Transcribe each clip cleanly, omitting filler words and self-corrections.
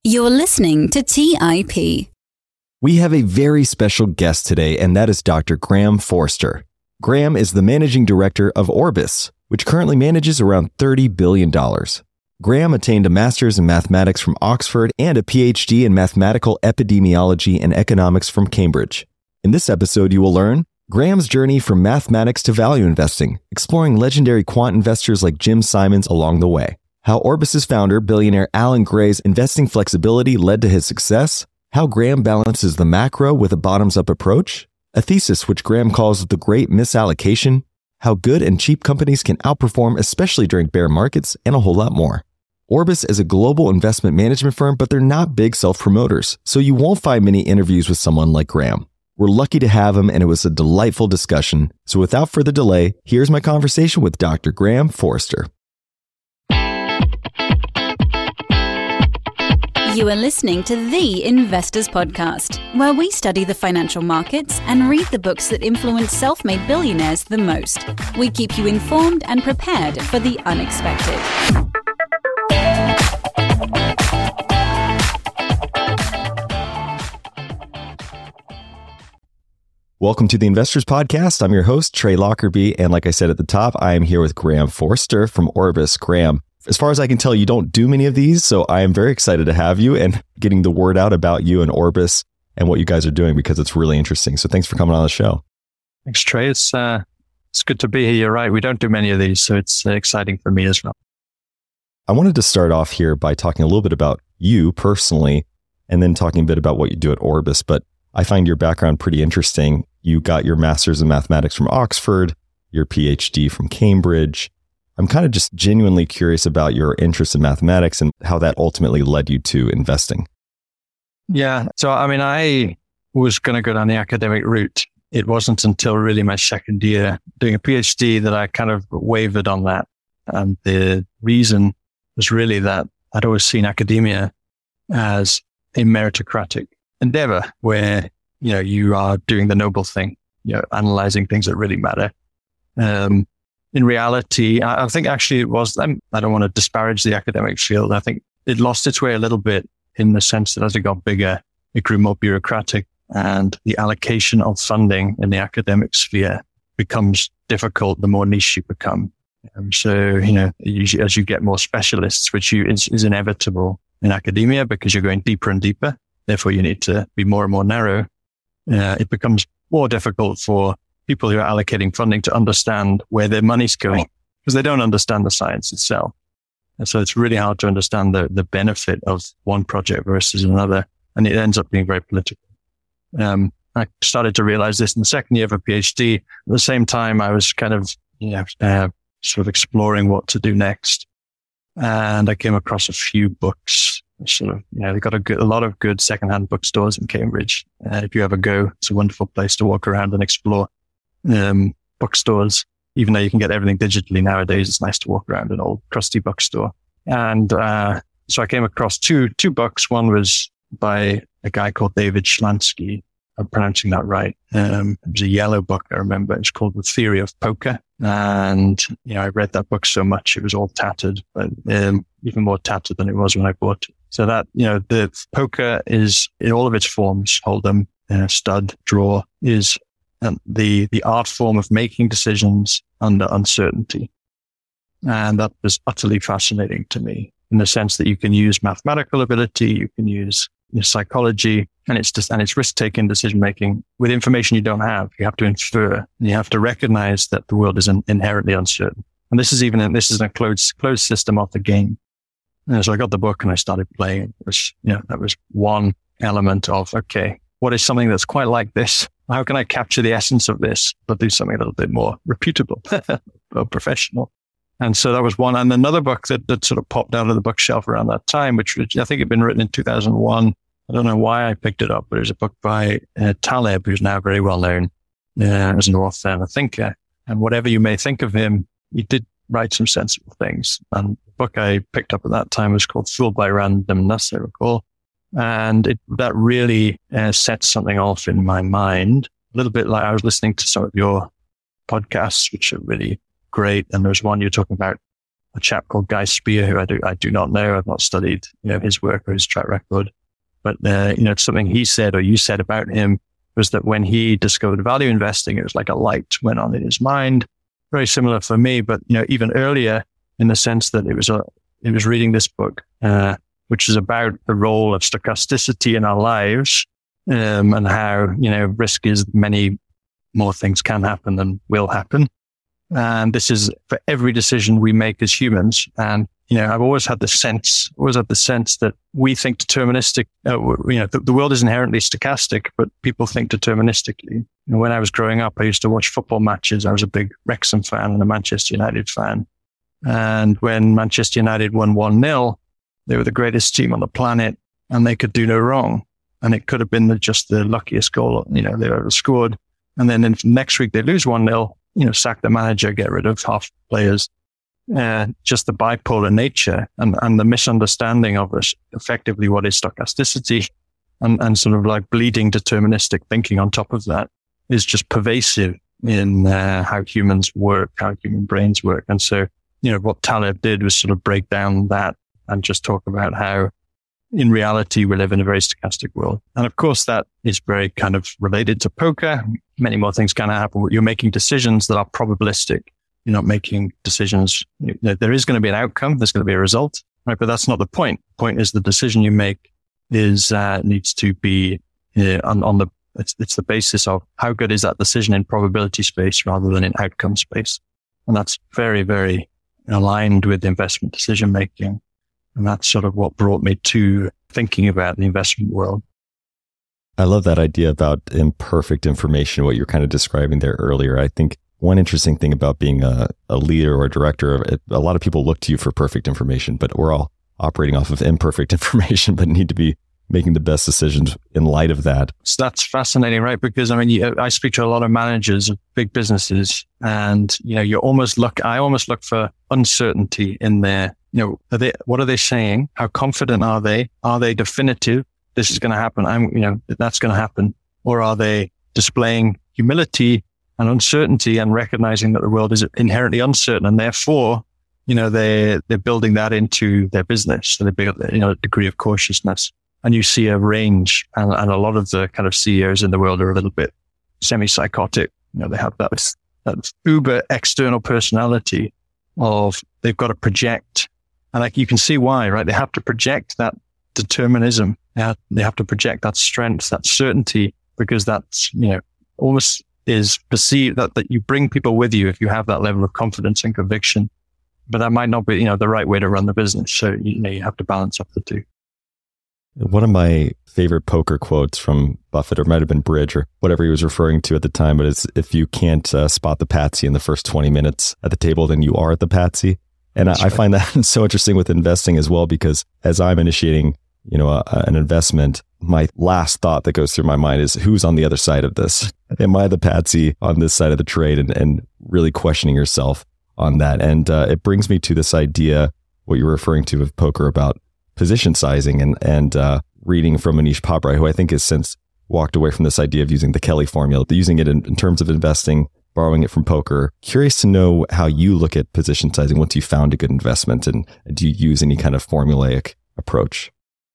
You're listening to TIP. We have a very special guest today, and that is Dr. Graham Forrester. Graham is the managing director of Orbis, which currently manages around $30 billion. Graham attained a master's in mathematics from Oxford and a PhD in mathematical epidemiology and economics from Cambridge. In this episode, you will learn Graham's journey from mathematics to value investing, exploring legendary quant investors like Jim Simons along the way. How Orbis's founder, billionaire Alan Gray's investing flexibility led to his success, how Graham balances the macro with a bottoms-up approach, a thesis which Graham calls the great misallocation, how good and cheap companies can outperform especially during bear markets, and a whole lot more. Orbis is a global investment management firm, but they're not big self-promoters, so you won't find many interviews with someone like Graham. We're lucky to have him, and it was a delightful discussion. So without further delay, here's my conversation with Dr. Graham Forrester. You are listening to The Investors Podcast, where we study the financial markets and read the books that influence self-made billionaires the most. We keep you informed and prepared for the unexpected. Welcome to The Investors Podcast. I'm your host, Trey Lockerbie, and like I said at the top, I am here with Graham Forrester from Orbis. Graham, as far as I can tell, you don't do many of these, so I am very excited to have you and getting the word out about you and Orbis and what you guys are doing because it's really interesting. So thanks for coming on the show. Thanks, Trey. It's good to be here. You're right. We don't do many of these, so it's exciting for me as well. I wanted to start off here by talking a little bit about you personally, and then talking a bit about what you do at Orbis. But I find your background pretty interesting. You got your master's in mathematics from Oxford, your PhD from Cambridge. I'm kind of just genuinely curious about your interest in mathematics and how that ultimately led you to investing. Yeah. So, I was going to go down the academic route. It wasn't until really my second year doing a PhD that I kind of wavered on that. And the reason was really that I'd always seen academia as a meritocratic endeavor where, you are doing the noble thing, analyzing things that really matter. In reality, I think actually it was, I don't want to disparage the academic field. I think it lost its way a little bit in the sense that as it got bigger, it grew more bureaucratic and the allocation of funding in the academic sphere becomes difficult the more niche you become. So, as you get more specialists, which is inevitable in academia because you're going deeper and deeper, therefore you need to be more and more narrow. It becomes more difficult for people who are allocating funding to understand where their money's going because they don't understand the science itself. And so it's really hard to understand the benefit of one project versus another. And it ends up being very political. I started to realize this in the second year of a PhD. At the same time, I was kind of, sort of exploring what to do next. And I came across a few books. They've got a lot of good secondhand bookstores in Cambridge. If you ever go, it's a wonderful place to walk around and explore. Bookstores, even though you can get everything digitally nowadays, it's nice to walk around an old crusty bookstore. And so I came across two books. One was by a guy called David Schlansky. I'm pronouncing that right. It was a yellow book, I remember. It's called The Theory of Poker. And, I read that book so much, it was all tattered, but even more tattered than it was when I bought it. So that, the poker is in all of its forms, hold'em, stud, draw, is the art form of making decisions under uncertainty. And that was utterly fascinating to me in the sense that you can use mathematical ability, you can use psychology, and it's risk-taking decision-making with information you don't have. You have to infer, and you have to recognize that the world is inherently uncertain. And this is a closed system of the game. And so I got the book and I started playing. That was one element of, okay, what is something that's quite like this? How can I capture the essence of this, but do something a little bit more reputable or professional? And so that was one. And another book that sort of popped out of the bookshelf around that time, which I think had been written in 2001. I don't know why I picked it up, but it was a book by Taleb, who's now very well known as an author and a thinker. And whatever you may think of him, he did write some sensible things. And the book I picked up at that time was called Fooled by Randomness, I recall. And that really set something off in my mind. A little bit like I was listening to some of your podcasts, which are really great. And there was one you're talking about a chap called Guy Spier, who I do not know. I've not studied, his work or his track record. But, it's something he said or you said about him was that when he discovered value investing, it was like a light went on in his mind. Very similar for me, but, even earlier in the sense that it was reading this book, which is about the role of stochasticity in our lives, and how, risk is many more things can happen than will happen. And this is for every decision we make as humans. And, I've always had the sense that we think deterministic, the world is inherently stochastic, but people think deterministically. When I was growing up, I used to watch football matches. I was a big Wrexham fan and a Manchester United fan. And when Manchester United won 1-0, they were the greatest team on the planet and they could do no wrong. And it could have been just the luckiest goal, they ever scored. And then next week they lose 1-0, sack the manager, get rid of half the players. Just the bipolar nature and the misunderstanding of it, effectively what is stochasticity and sort of like bleeding deterministic thinking on top of that is just pervasive in how humans work, how human brains work. And so, what Taleb did was sort of break down that and just talk about how in reality we live in a very stochastic world. And of course, that is very kind of related to poker. Many more things can happen. You're making decisions that are probabilistic. You're not making decisions. There is going to be an outcome. There's going to be a result, right? But that's not the point. The point is the decision you make is needs to be on the. It's the basis of how good is that decision in probability space rather than in outcome space, and that's very, very aligned with investment decision making. And that's sort of what brought me to thinking about the investment world. I love that idea about imperfect information, what you're kind of describing there earlier. I think one interesting thing about being a leader or a director, a lot of people look to you for perfect information, but we're all operating off of imperfect information, but need to be making the best decisions in light of that. So that's fascinating, right? Because I speak to a lot of managers of big businesses, and I almost look for uncertainty in there. What are they saying? How confident are they? Are they definitive? This is going to happen. That's going to happen. Or are they displaying humility and uncertainty and recognizing that the world is inherently uncertain, and therefore, they're building that into their business. So they build, a degree of cautiousness. And you see a range, and a lot of the kind of CEOs in the world are a little bit semi-psychotic. They have that uber external personality of they've got to project. And you can see why, right? They have to project that determinism. They have to project that strength, that certainty, because that's, almost is perceived that you bring people with you if you have that level of confidence and conviction. But that might not be, the right way to run the business. So, you have to balance up the two. One of my favorite poker quotes from Buffett, or it might have been Bridge or whatever he was referring to at the time, but it's, if you can't spot the patsy in the first 20 minutes at the table, then you are at the patsy. And I find that so interesting with investing as well, because as I'm initiating, an investment, my last thought that goes through my mind is, who's on the other side of this? Am I the patsy on this side of the trade? And really questioning yourself on that. And it brings me to this idea, what you're referring to with poker, about position sizing and reading from Anish Pabrai, who I think has since walked away from this idea of using the Kelly formula, using it in terms of investing, borrowing it from poker. Curious to know how you look at position sizing once you found a good investment, and do you use any kind of formulaic approach?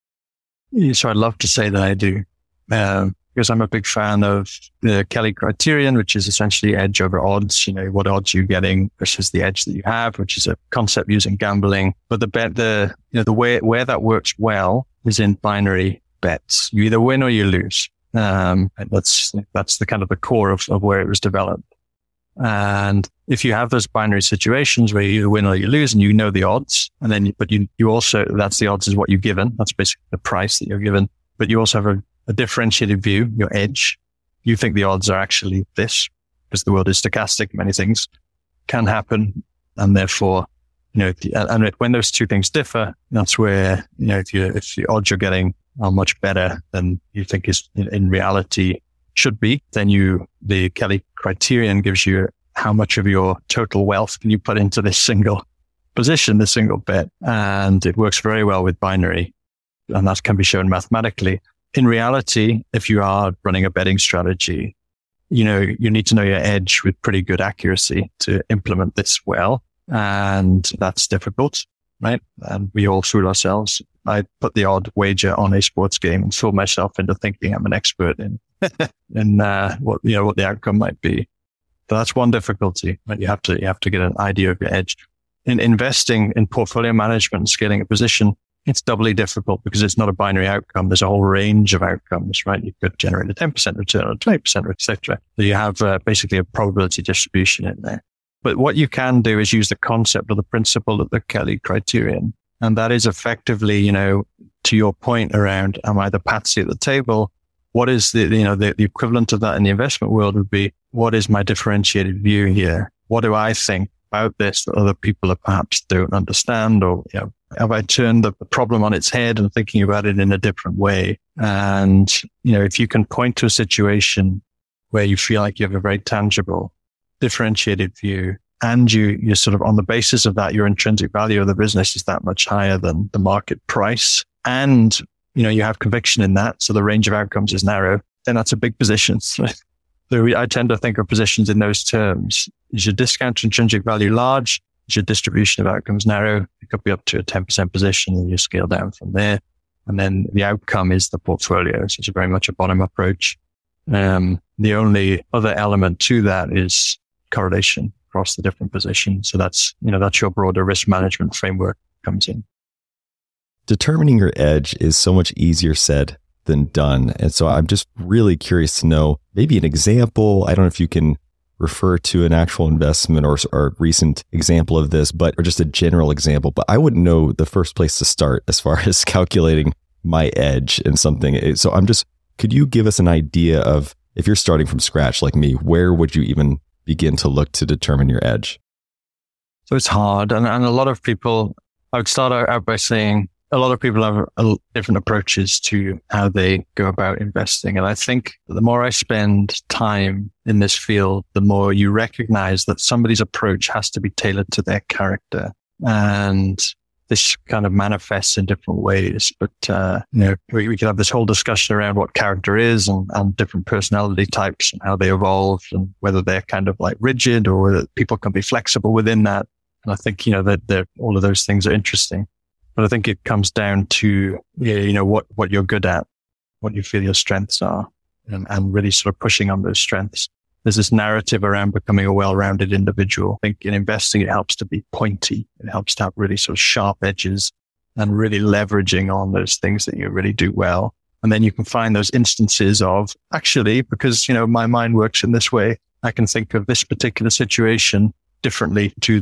So I'd love to say that I do, because I'm a big fan of the Kelly criterion, which is essentially edge over odds. What odds you're getting versus the edge that you have, which is a concept used in gambling. But the way where that works well is in binary bets. You either win or you lose. That's the kind of the core of where it was developed. And if you have those binary situations where you either win or you lose, and the odds, and then but you also, that's the odds is what you're given. That's basically the price that you're given. But you also have a differentiated view, your edge. You think the odds are actually this, because the world is stochastic. Many things can happen, and therefore, and when those two things differ, that's where if the odds you're getting are much better than you think is in reality should be, then the Kelly criterion gives you how much of your total wealth can you put into this single position, this single bet, and it works very well with binary, and that can be shown mathematically. In reality, if you are running a betting strategy, you need to know your edge with pretty good accuracy to implement this well. And that's difficult, right? And we all fool ourselves. I put the odd wager on a sports game and fool myself into thinking I'm an expert in what the outcome might be. So that's one difficulty, right? You have to get an idea of your edge. In investing in portfolio management and scaling a position, it's doubly difficult because it's not a binary outcome. There's a whole range of outcomes, right? You could generate a 10% return or 20%, etc. So you have basically a probability distribution in there. But what you can do is use the concept or the principle of the Kelly criterion. And that is effectively, to your point around, am I the patsy at the table? What is the equivalent of that in the investment world would be, what is my differentiated view here? What do I think about this that other people perhaps don't understand? Or, have I turned the problem on its head and thinking about it in a different way? And, if you can point to a situation where you feel like you have a very tangible, differentiated view, and you're sort of on the basis of that, your intrinsic value of the business is that much higher than the market price. And, you have conviction in that. So the range of outcomes is narrow. Then that's a big position. So I tend to think of positions in those terms. Is your discount to intrinsic value large? Is your distribution of outcomes narrow? It could be up to a 10% position and you scale down from there. And then the outcome is the portfolio. So it's very much a bottom approach. The only other element to that is correlation across the different positions. So that's your broader risk management framework comes in. Determining your edge is so much easier said than done. And so I'm just really curious to know maybe an example. I don't know if you can refer to an actual investment or a recent example of this, or just a general example, but I wouldn't know the first place to start as far as calculating my edge in something. So could you give us an idea of, if you're starting from scratch like me, where would you even begin to look to determine your edge? So it's hard. And a lot of people, I would start out by saying, a lot of people have different approaches to how they go about investing. And I think the more I spend time in this field, the more you recognize that somebody's approach has to be tailored to their character. And this kind of manifests in different ways. But, we could have this whole discussion around what character is and different personality types and how they evolve and whether they're kind of like rigid or whether people can be flexible within that. And I think, that all of those things are interesting. But I think it comes down to, what you're good at, what you feel your strengths are, and really sort of pushing on those strengths. There's this narrative around becoming a well-rounded individual. I think in investing, it helps to be pointy. It helps to have really sort of sharp edges and really leveraging on those things that you really do well. And then you can find those instances of actually, because, my mind works in this way, I can think of this particular situation differently to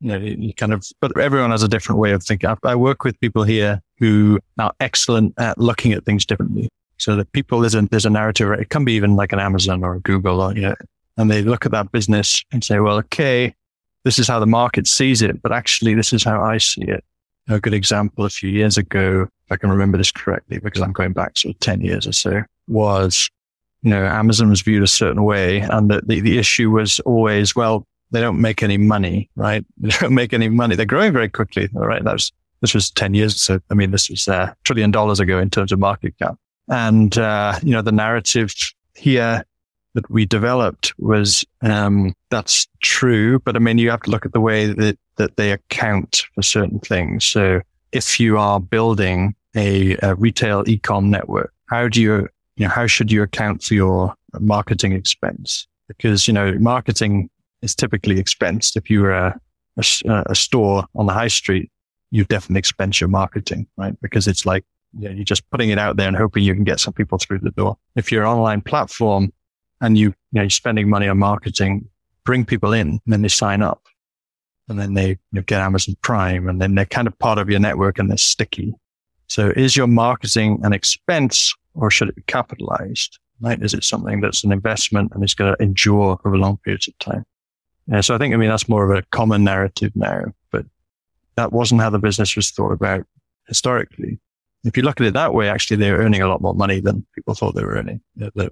but everyone has a different way of thinking. I work with people here who are excellent at looking at things differently. So that people, there's a narrative, it can be even like an Amazon or a Google or, and they look at that business and say, well, okay, this is how the market sees it, but actually this is how I see it. A good example a few years ago, if I can remember this correctly, because I'm going back sort of 10 years or so, was, Amazon was viewed a certain way. And the issue was always, well, they don't make any money, right? They don't make any money. They're growing very quickly, all right? This was 10 years. So, this was $1 trillion ago in terms of market cap. And, the narrative here that we developed was, that's true. But you have to look at the way that they account for certain things. So if you are building a retail e-com network, how should you account for your marketing expense? Because, marketing is typically expensed. If you were a store on the high street, you definitely expense your marketing, right? Because it's like, you're just putting it out there and hoping you can get some people through the door. If you're an online platform and you're spending money on marketing, bring people in and then they sign up and then they get Amazon Prime and then they're kind of part of your network and they're sticky. So is your marketing an expense or should it be capitalized? Right? Is it something that's an investment and it's going to endure over long periods of time? So I think, that's more of a common narrative now, but that wasn't how the business was thought about historically. If you look at it that way, actually, they're earning a lot more money than people thought they were earning.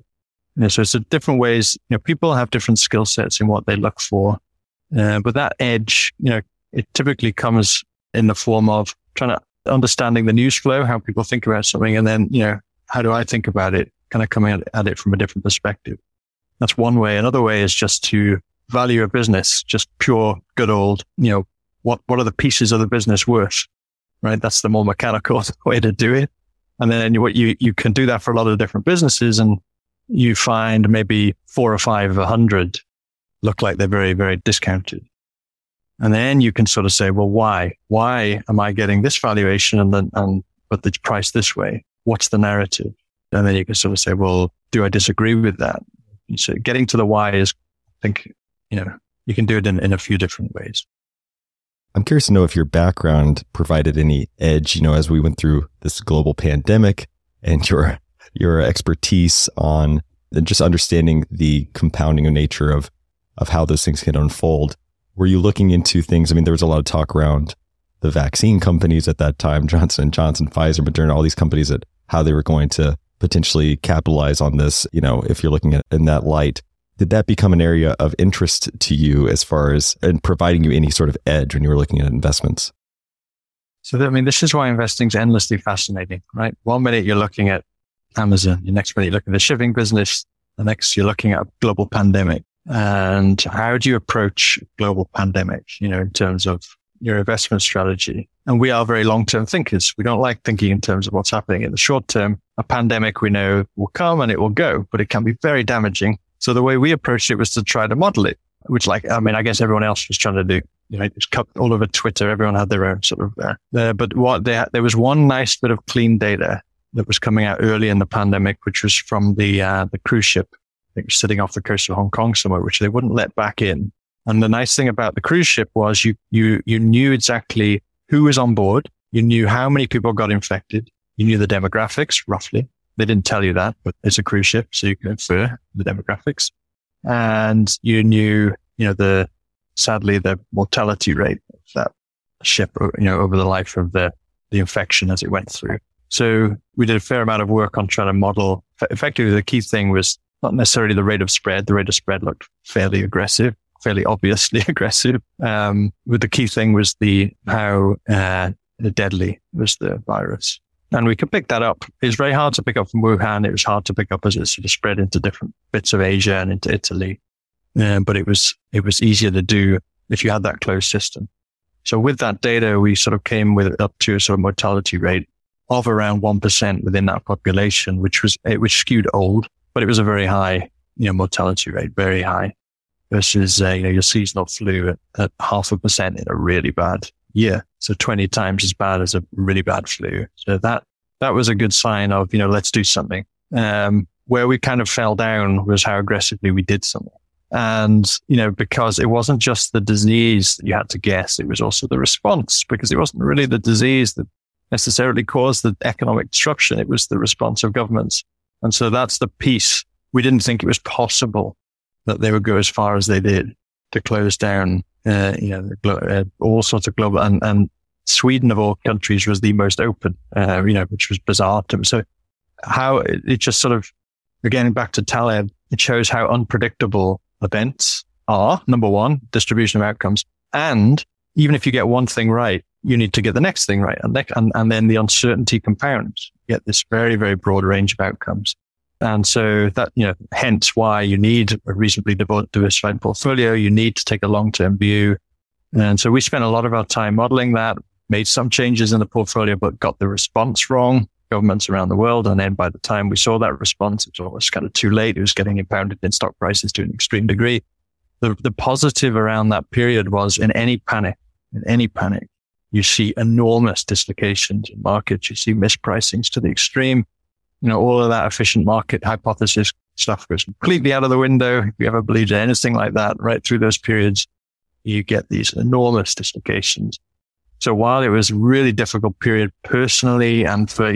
So it's different ways. People have different skill sets in what they look for. But that edge, it typically comes in the form of understanding the news flow, how people think about something. And then, how do I think about it? Kind of coming at it from a different perspective. That's one way. Another way is just to value a business, just pure, good old, what are the pieces of the business worth, right? That's the more mechanical way to do it. And then what you can do that for a lot of different businesses, and you find maybe 4 or 5 of 100 look like they're very, very discounted. And then you can sort of say, well, why? Why am I getting this valuation but the price this way? What's the narrative? And then you can sort of say, well, do I disagree with that? So getting to the why is, I think, you can do it in a few different ways. I'm curious to know if your background provided any edge, as we went through this global pandemic, and your expertise on just understanding the compounding nature of how those things can unfold. Were you looking into things? I mean, there was a lot of talk around the vaccine companies at that time, Johnson & Johnson, Pfizer, Moderna, all these companies, that how they were going to potentially capitalize on this, if you're looking at it in that light. Did that become an area of interest to you as far as and providing you any sort of edge when you were looking at investments? So, this is why investing is endlessly fascinating, right? 1 minute you're looking at Amazon, the next minute you're looking at the shipping business, the next you're looking at a global pandemic. And how do you approach global pandemic, in terms of your investment strategy? And we are very long-term thinkers. We don't like thinking in terms of what's happening in the short term. A pandemic we know will come and it will go, but it can be very damaging. So the way we approached it was to try to model it, which I guess everyone else was trying to do. It's all over Twitter. Everyone had their own sort of but there was one nice bit of clean data that was coming out early in the pandemic, which was from the cruise ship. I think it was sitting off the coast of Hong Kong somewhere, which they wouldn't let back in. And the nice thing about the cruise ship was you knew exactly who was on board. You knew how many people got infected. You knew the demographics roughly. They didn't tell you that, but it's a cruise ship, so you can infer the demographics. And you knew, sadly, the mortality rate of that ship, over the life of the infection as it went through. So we did a fair amount of work on trying to model. Effectively, the key thing was not necessarily the rate of spread. The rate of spread looked fairly aggressive, fairly obviously aggressive. But the key thing was how deadly was the virus. And we could pick that up. It was very hard to pick up from Wuhan. It was hard to pick up as it sort of spread into different bits of Asia and into Italy. But it was easier to do if you had that closed system. So with that data, we sort of came up to a sort of mortality rate of around 1% within that population, which skewed old, but it was a very high, mortality rate, very high versus, your seasonal flu at 0.5% in a really bad year. So 20 times as bad as a really bad flu. So that was a good sign of, let's do something. Where we kind of fell down was how aggressively we did something. And, because it wasn't just the disease that you had to guess, it was also the response, because it wasn't really the disease that necessarily caused the economic destruction. It was the response of governments. And so that's the piece. We didn't think it was possible that they would go as far as they did to close down, all sorts of global, and Sweden of all countries was the most open, which was bizarre to me. So how it just sort of, again, back to Taleb, it shows how unpredictable events are. Number one, distribution of outcomes. And even if you get one thing right, you need to get the next thing right. And then the uncertainty compounds. You get this very, very broad range of outcomes. And so that, hence why you need a reasonably diversified portfolio. You need to take a long-term view. And so we spent a lot of our time modeling that, made some changes in the portfolio, but got the response wrong, governments around the world. And then by the time we saw that response, it was almost kind of too late. It was getting impounded in stock prices to an extreme degree. The positive around that period was in any panic, you see enormous dislocations in markets. You see mispricings to the extreme. All of that efficient market hypothesis stuff goes completely out of the window. If you ever believed in anything like that, right through those periods, you get these enormous dislocations. So while it was a really difficult period personally and for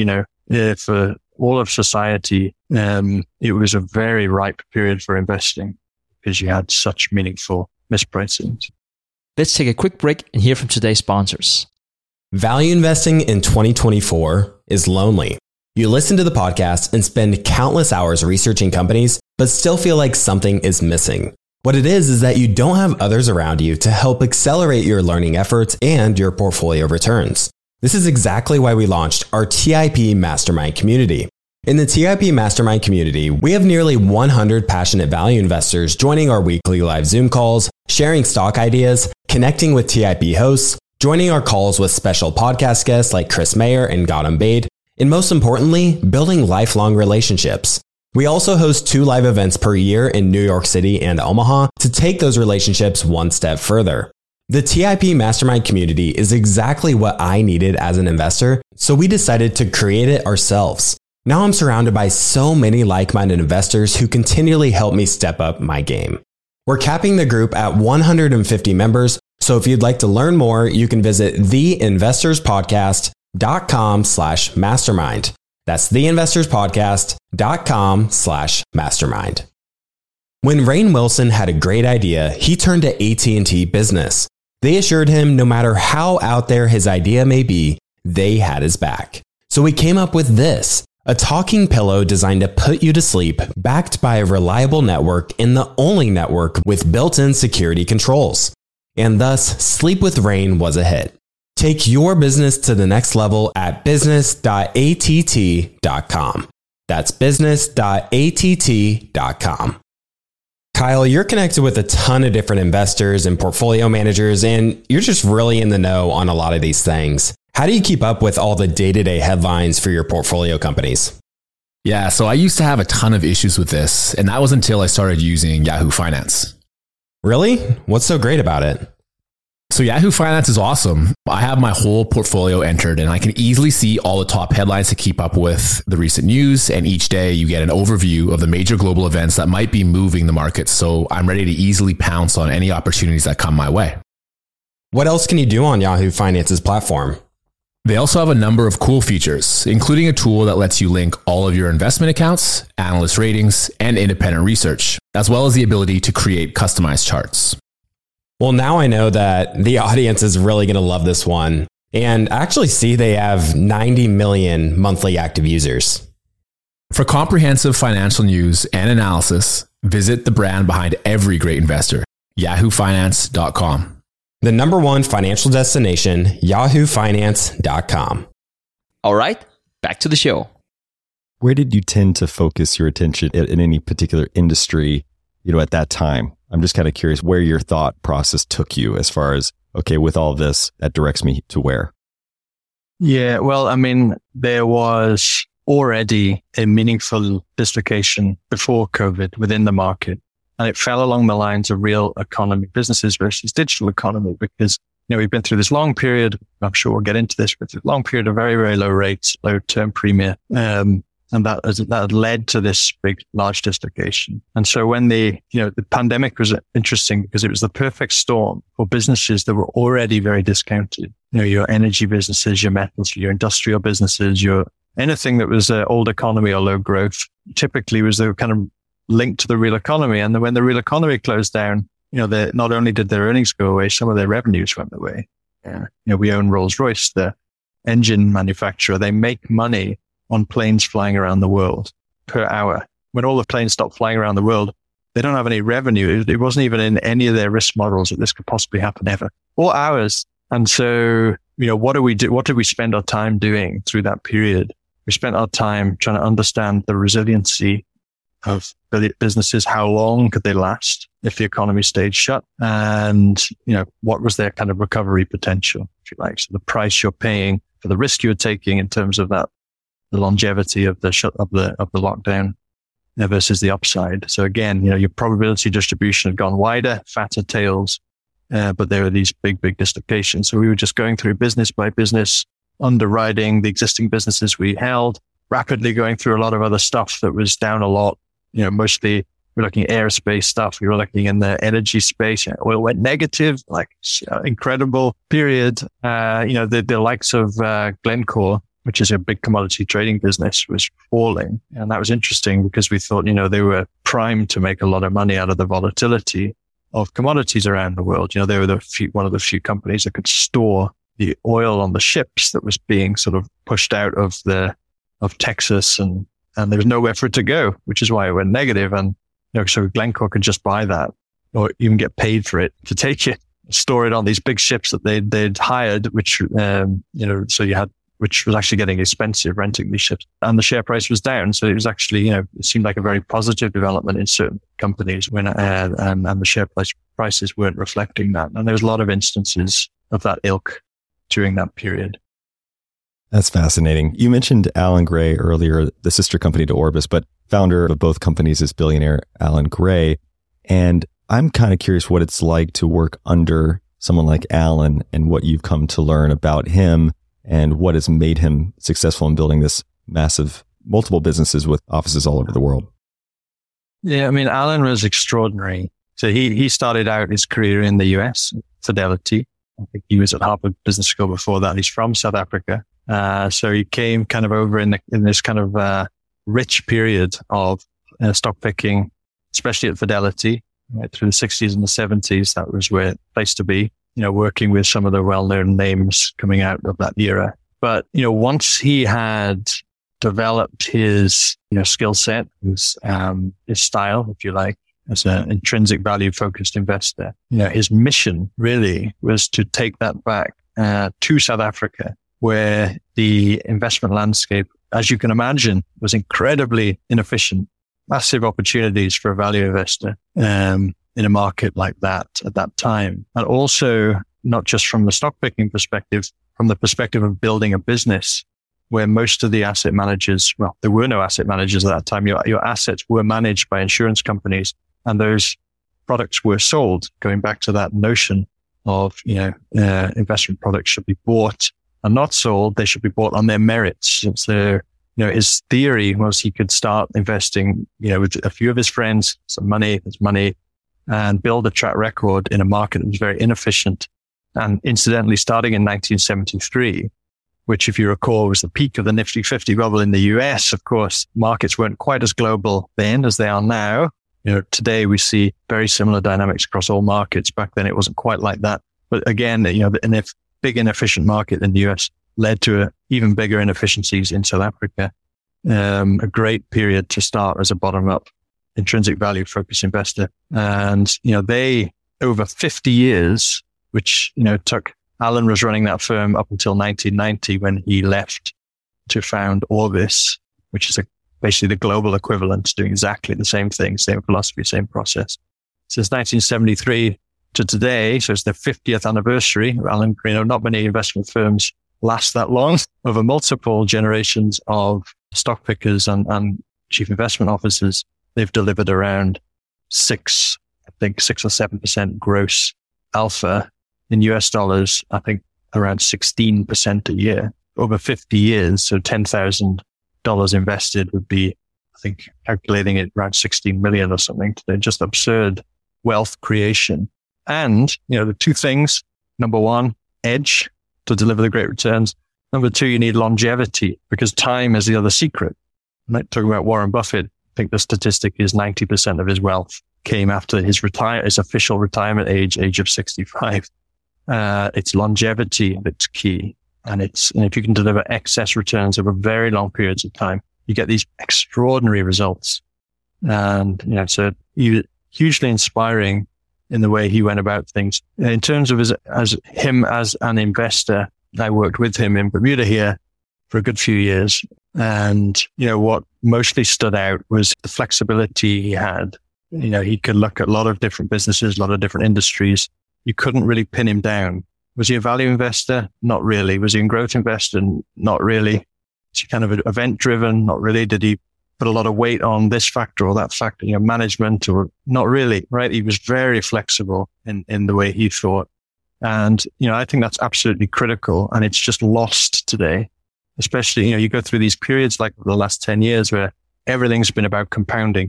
all of society, it was a very ripe period for investing because you had such meaningful mispricings. Let's take a quick break and hear from today's sponsors. Value investing in 2024 is lonely. You listen to the podcast and spend countless hours researching companies, but still feel like something is missing. What it is that you don't have others around you to help accelerate your learning efforts and your portfolio returns. This is exactly why we launched our TIP Mastermind community. In the TIP Mastermind community, we have nearly 100 passionate value investors joining our weekly live Zoom calls, sharing stock ideas, connecting with TIP hosts, joining our calls with special podcast guests like Chris Mayer and Gautam Baid, and most importantly, building lifelong relationships. We also host 2 live events per year in New York City and Omaha to take those relationships one step further. The TIP Mastermind community is exactly what I needed as an investor, so we decided to create it ourselves. Now I'm surrounded by so many like-minded investors who continually help me step up my game. We're capping the group at 150 members, so if you'd like to learn more, you can visit theinvestorspodcast.com/mastermind. That's theinvestorspodcast.com/mastermind. When Rainn Wilson had a great idea, he turned to AT&T Business. They assured him no matter how out there his idea may be, they had his back. So we came up with this, a talking pillow designed to put you to sleep, backed by a reliable network and the only network with built-in security controls. And thus, Sleep with Rainn was a hit. Take your business to the next level at business.att.com. That's business.att.com. Kyle, you're connected with a ton of different investors and portfolio managers, and you're just really in the know on a lot of these things. How do you keep up with all the day-to-day headlines for your portfolio companies? Yeah, so I used to have a ton of issues with this, and that was until I started using Yahoo Finance. Really? What's so great about it? So Yahoo Finance is awesome. I have my whole portfolio entered and I can easily see all the top headlines to keep up with the recent news. And each day you get an overview of the major global events that might be moving the market. So I'm ready to easily pounce on any opportunities that come my way. What else can you do on Yahoo Finance's platform? They also have a number of cool features, including a tool that lets you link all of your investment accounts, analyst ratings, and independent research, as well as the ability to create customized charts. Well, now I know that the audience is really going to love this one. And I actually see they have 90 million monthly active users. For comprehensive financial news and analysis, visit the brand behind every great investor, yahoofinance.com. The number one financial destination, yahoofinance.com. All right, back to the show. Where did you tend to focus your attention in any particular industry, at that time? I'm just kind of curious where your thought process took you as far as, okay, with all this, that directs me to where? Yeah, well, I mean, there was already a meaningful dislocation before COVID within the market. And it fell along the lines of real economy businesses versus digital economy because, we've been through this long period. I'm sure we'll get into this, but a long period of very, very low rates, low term premium. And that led to this large dislocation. And so when the pandemic was interesting because it was the perfect storm for businesses that were already very discounted. Your energy businesses, your metals, your industrial businesses, anything that was old economy or low growth typically was the kind of linked to the real economy. And then when the real economy closed down, not only did their earnings go away, some of their revenues went away. We own Rolls-Royce, the engine manufacturer. They make money on planes flying around the world per hour. When all the planes stop flying around the world, they don't have any revenue. It wasn't even in any of their risk models that this could possibly happen ever. 4 hours. And so, what do we do? What did we spend our time doing through that period? We spent our time trying to understand the resiliency of businesses. How long could they last if the economy stayed shut? And, what was their kind of recovery potential, if you like? So the price you're paying for the risk you're taking in terms of that, the longevity of the lockdown versus the upside. So again, your probability distribution had gone wider, fatter tails, but there were these big dislocations. So we were just going through business by business, underwriting the existing businesses we held, rapidly going through a lot of other stuff that was down a lot. Mostly we're looking at aerospace stuff. We were looking in the energy space. Oil went negative, incredible period. The likes of Glencore, which is a big commodity trading business, was falling. And that was interesting because we thought, they were primed to make a lot of money out of the volatility of commodities around the world. They were one of the few companies that could store the oil on the ships that was being sort of pushed out of Texas and there was nowhere for it to go, which is why it went negative. And, so Glencore could just buy that or even get paid for it to take it, store it on these big ships that they'd hired, which, which was actually getting expensive renting these ships, and the share price was down. So it was actually, it seemed like a very positive development in certain companies when, and the share prices weren't reflecting that. And there was a lot of instances of that ilk during that period. That's fascinating. You mentioned Alan Gray earlier, the sister company to Orbis, but founder of both companies is billionaire Alan Gray. And I'm kind of curious what it's like to work under someone like Alan and what you've come to learn about him and what has made him successful in building this massive, multiple businesses with offices all over the world. Yeah, I mean, Alan was extraordinary. So he started out his career in the US, Fidelity. I think he was at Harvard Business School before that. He's from South Africa. So he came kind of over in this kind of rich period of stock picking, especially at Fidelity, right, through the 60s and the 70s. That was where place to be, working with some of the well-known names coming out of that era. But, once he had developed his, skill set, his style, if you like, as an intrinsic value focused investor, his mission really was to take that back to South Africa, where the investment landscape, as you can imagine, was incredibly inefficient. Massive opportunities for a value investor in a market like that at that time. And also, not just from the stock picking perspective, from the perspective of building a business where most of the asset managers, well, there were no asset managers at that time. Your assets were managed by insurance companies, and those products were sold, going back to that notion of, investment products should be bought and not sold. They should be bought on their merits. So, his theory was he could start investing, with a few of his friends, his money, and build a track record in a market that was very inefficient. And incidentally, starting in 1973, which, if you recall, was the peak of the Nifty 50 bubble in the US, of course, markets weren't quite as global then as they are now. Today we see very similar dynamics across all markets. Back then it wasn't quite like that. But again, the big inefficient market in the US led to even bigger inefficiencies in South Africa. A great period to start as a bottom-up intrinsic value focused investor. And, they, over 50 years, which, took, Alan was running that firm up until 1990 when he left to found Orbis, which is basically the global equivalent, doing exactly the same thing, same philosophy, same process. Since 1973 to today, so it's the 50th anniversary of Alan Gray. Not many investment firms last that long. Over multiple generations of stock pickers and chief investment officers, they've delivered around 6 or 7% gross alpha in US dollars. I think around 16% a year over 50 years. So $10,000 invested would be, I think, calculating it around 16 million or something today. Just absurd wealth creation. And, the two things: number one, edge to deliver the great returns. Number two, you need longevity, because time is the other secret. I'm not talking about Warren Buffett. I think the statistic is 90% of his wealth came after his official retirement age of 65. It's longevity that's key. And if you can deliver excess returns over very long periods of time, you get these extraordinary results. And, so hugely inspiring in the way he went about things. In terms of as an investor, I worked with him in Bermuda here for a good few years. And, what mostly stood out was the flexibility he had. He could look at a lot of different businesses, a lot of different industries. You couldn't really pin him down. Was he a value investor? Not really. Was he a growth investor? Not really. Was he kind of event driven? Not really. Did he put a lot of weight on this factor or that factor, management, or not really, right? He was very flexible in the way he thought. And, I think that's absolutely critical, and it's just lost today. Especially, you go through these periods like the last 10 years where everything's been about compounding.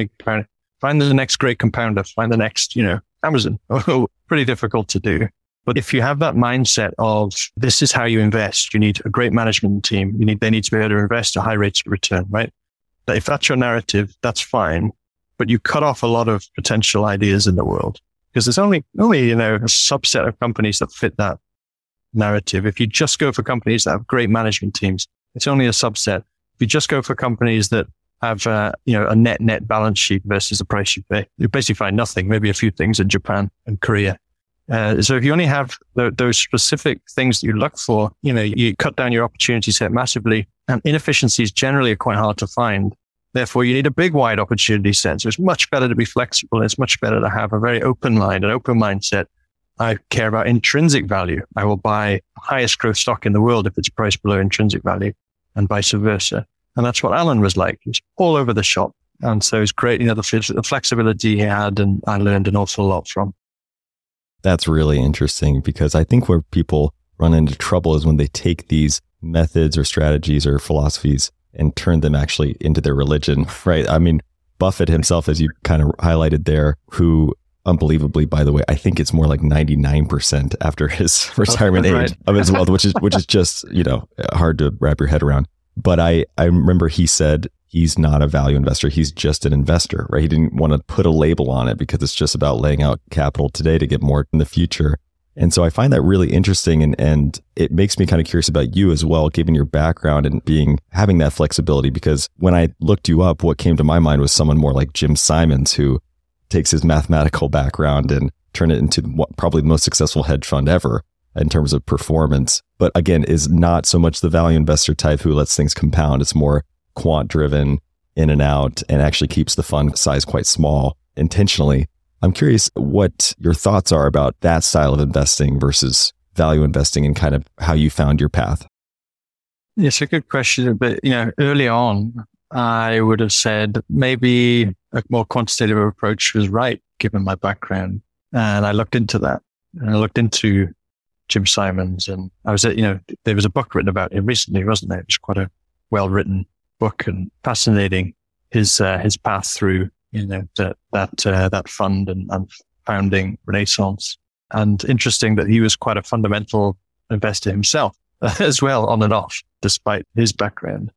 Find the next great compounder, find the next, Amazon. Pretty difficult to do. But if you have that mindset of this is how you invest, you need a great management team. They need to be able to invest at high rates of return, right? But if that's your narrative, that's fine. But you cut off a lot of potential ideas in the world, because there's only a subset of companies that fit that narrative. If you just go for companies that have great management teams, it's only a subset. If you just go for companies that have a net balance sheet versus the price you pay, you basically find nothing, maybe a few things in Japan and Korea. So if you only have those specific things that you look for, you cut down your opportunity set massively, and inefficiencies generally are quite hard to find. Therefore, you need a big, wide opportunity set. So it's much better to be flexible. It's much better to have a very open mind, an open mindset, I care about intrinsic value. I will buy the highest growth stock in the world if it's priced below intrinsic value, and vice versa. And that's what Alan was like. He was all over the shop. And so it's great, the flexibility he had, and I learned an awful lot from. That's really interesting, because I think where people run into trouble is when they take these methods or strategies or philosophies and turn them actually into their religion, right? I mean, Buffett himself, as you kind of highlighted there, who unbelievably, by the way, I think it's more like 99% after his retirement age of his wealth, which is just, hard to wrap your head around. But I remember he said he's not a value investor. He's just an investor, right? He didn't want to put a label on it because it's just about laying out capital today to get more in the future. And so I find that really interesting, and it makes me kind of curious about you as well, given your background and having that flexibility. Because when I looked you up, what came to my mind was someone more like Jim Simons, who takes his mathematical background and turn it into probably the most successful hedge fund ever in terms of performance. But again, is not so much the value investor type who lets things compound. It's more quant driven, in and out, and actually keeps the fund size quite small intentionally. I'm curious what your thoughts are about that style of investing versus value investing, and kind of how you found your path. It's a good question. But, early on, I would have said maybe a more quantitative approach was right, given my background. And I looked into that. And I looked into Jim Simons, and I was there was a book written about him recently, wasn't there? It was quite a well-written book, and fascinating his path through that fund and founding Renaissance. And interesting that he was quite a fundamental investor himself as well, on and off, despite his background.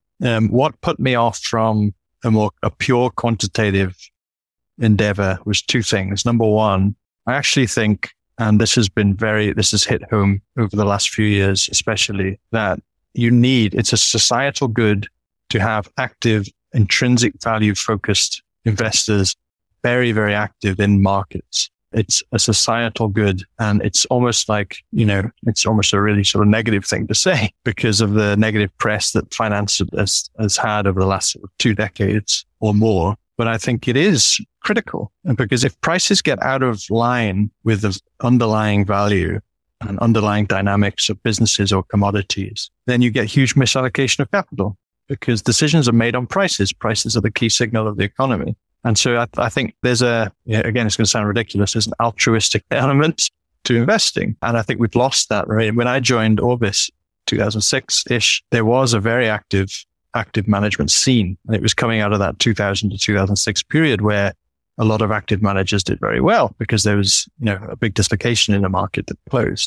What put me off from a pure quantitative endeavor was two things. Number one, I actually think, and this has hit home over the last few years, especially, that it's a societal good to have active, intrinsic value focused investors, very, very active in markets. It's a societal good. And it's almost like, it's almost a really sort of negative thing to say because of the negative press that finance has had over the last 2 decades or more. But I think it is critical. And because if prices get out of line with the underlying value and underlying dynamics of businesses or commodities, then you get huge misallocation of capital, because decisions are made on prices. Prices are the key signal of the economy. And so I think there's again, it's going to sound ridiculous, there's an altruistic element to investing. And I think we've lost that, right? When I joined Orbis 2006-ish, there was a very active management scene. And it was coming out of that 2000 to 2006 period where a lot of active managers did very well because there was, a big dislocation in the market that closed.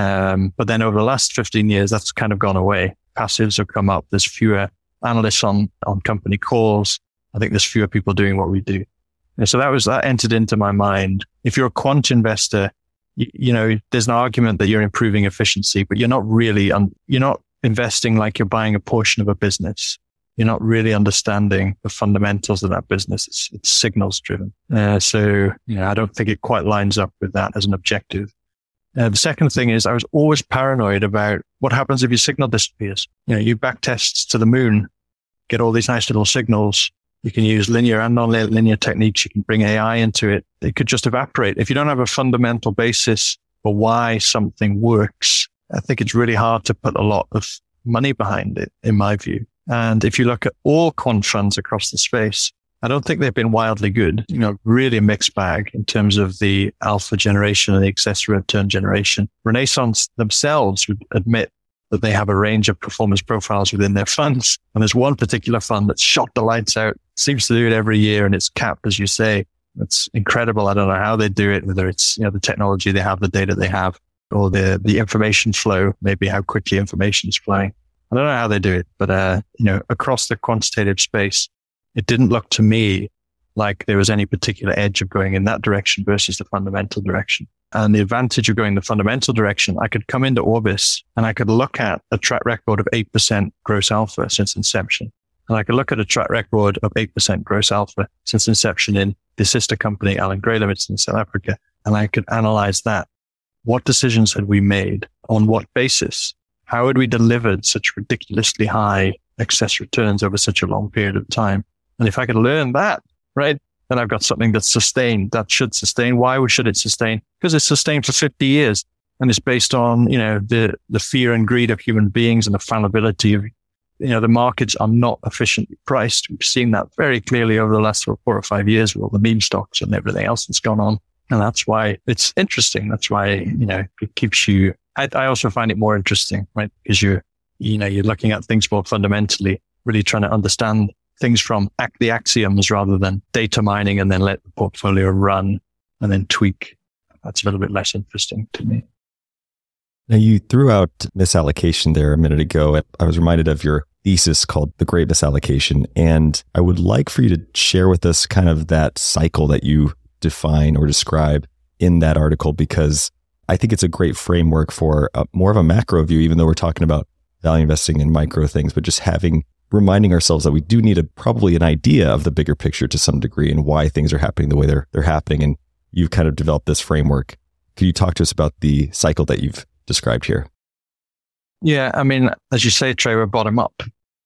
But then over the last 15 years, that's kind of gone away. Passives have come up. There's fewer analysts on company calls. I think there's fewer people doing what we do. And so that entered into my mind. If you're a quant investor, there's an argument that you're improving efficiency, but you're not really, you're not investing like you're buying a portion of a business. You're not really understanding the fundamentals of that business. It's signals driven. So I don't think it quite lines up with that as an objective. The second thing is I was always paranoid about what happens if your signal disappears. You back tests to the moon, get all these nice little signals. You can use linear and non-linear techniques. You can bring AI into it. It could just evaporate. If you don't have a fundamental basis for why something works, I think it's really hard to put a lot of money behind it, in my view. And if you look at all quant funds across the space, I don't think they've been wildly good. Really a mixed bag in terms of the alpha generation and the excess return generation. Renaissance themselves would admit that they have a range of performance profiles within their funds. And there's one particular fund that's shot the lights out, seems to do it every year, and it's capped, as you say. It's incredible. I don't know how they do it, whether it's, the technology they have, the data they have, or the information flow, maybe how quickly information is flowing. I don't know how they do it, but, across the quantitative space, it didn't look to me like there was any particular edge of going in that direction versus the fundamental direction. And the advantage of going the fundamental direction, I could come into Orbis and I could look at a track record of 8% gross alpha since inception. And I could look at a track record of 8% gross alpha since inception in the sister company, Alan Gray Limited in South Africa. And I could analyze that. What decisions had we made? On what basis? How had we delivered such ridiculously high excess returns over such a long period of time? And if I could learn that, right, then I've got something that's sustained, that should sustain. Why should it sustain? Because it's sustained for 50 years. And it's based on, the fear and greed of human beings and the fallibility of, the markets are not efficiently priced. We've seen that very clearly over the last 4 or 5 years with all the meme stocks and everything else that's gone on. And that's why it's interesting. That's why, it keeps you, I also find it more interesting, right? Because you're looking at things more fundamentally, really trying to understand things from the axioms rather than data mining and then let the portfolio run and then tweak. That's a little bit less interesting to me. Now, you threw out misallocation there a minute ago. I was reminded of your thesis called The Great Misallocation. And I would like for you to share with us kind of that cycle that you define or describe in that article, because I think it's a great framework for more of a macro view, even though we're talking about value investing and micro things, but just reminding ourselves that we do need probably an idea of the bigger picture to some degree and why things are happening the way they're happening. And you've kind of developed this framework. Could you talk to us about the cycle that you've described here? Yeah, I mean, as you say, Trey, we're bottom up.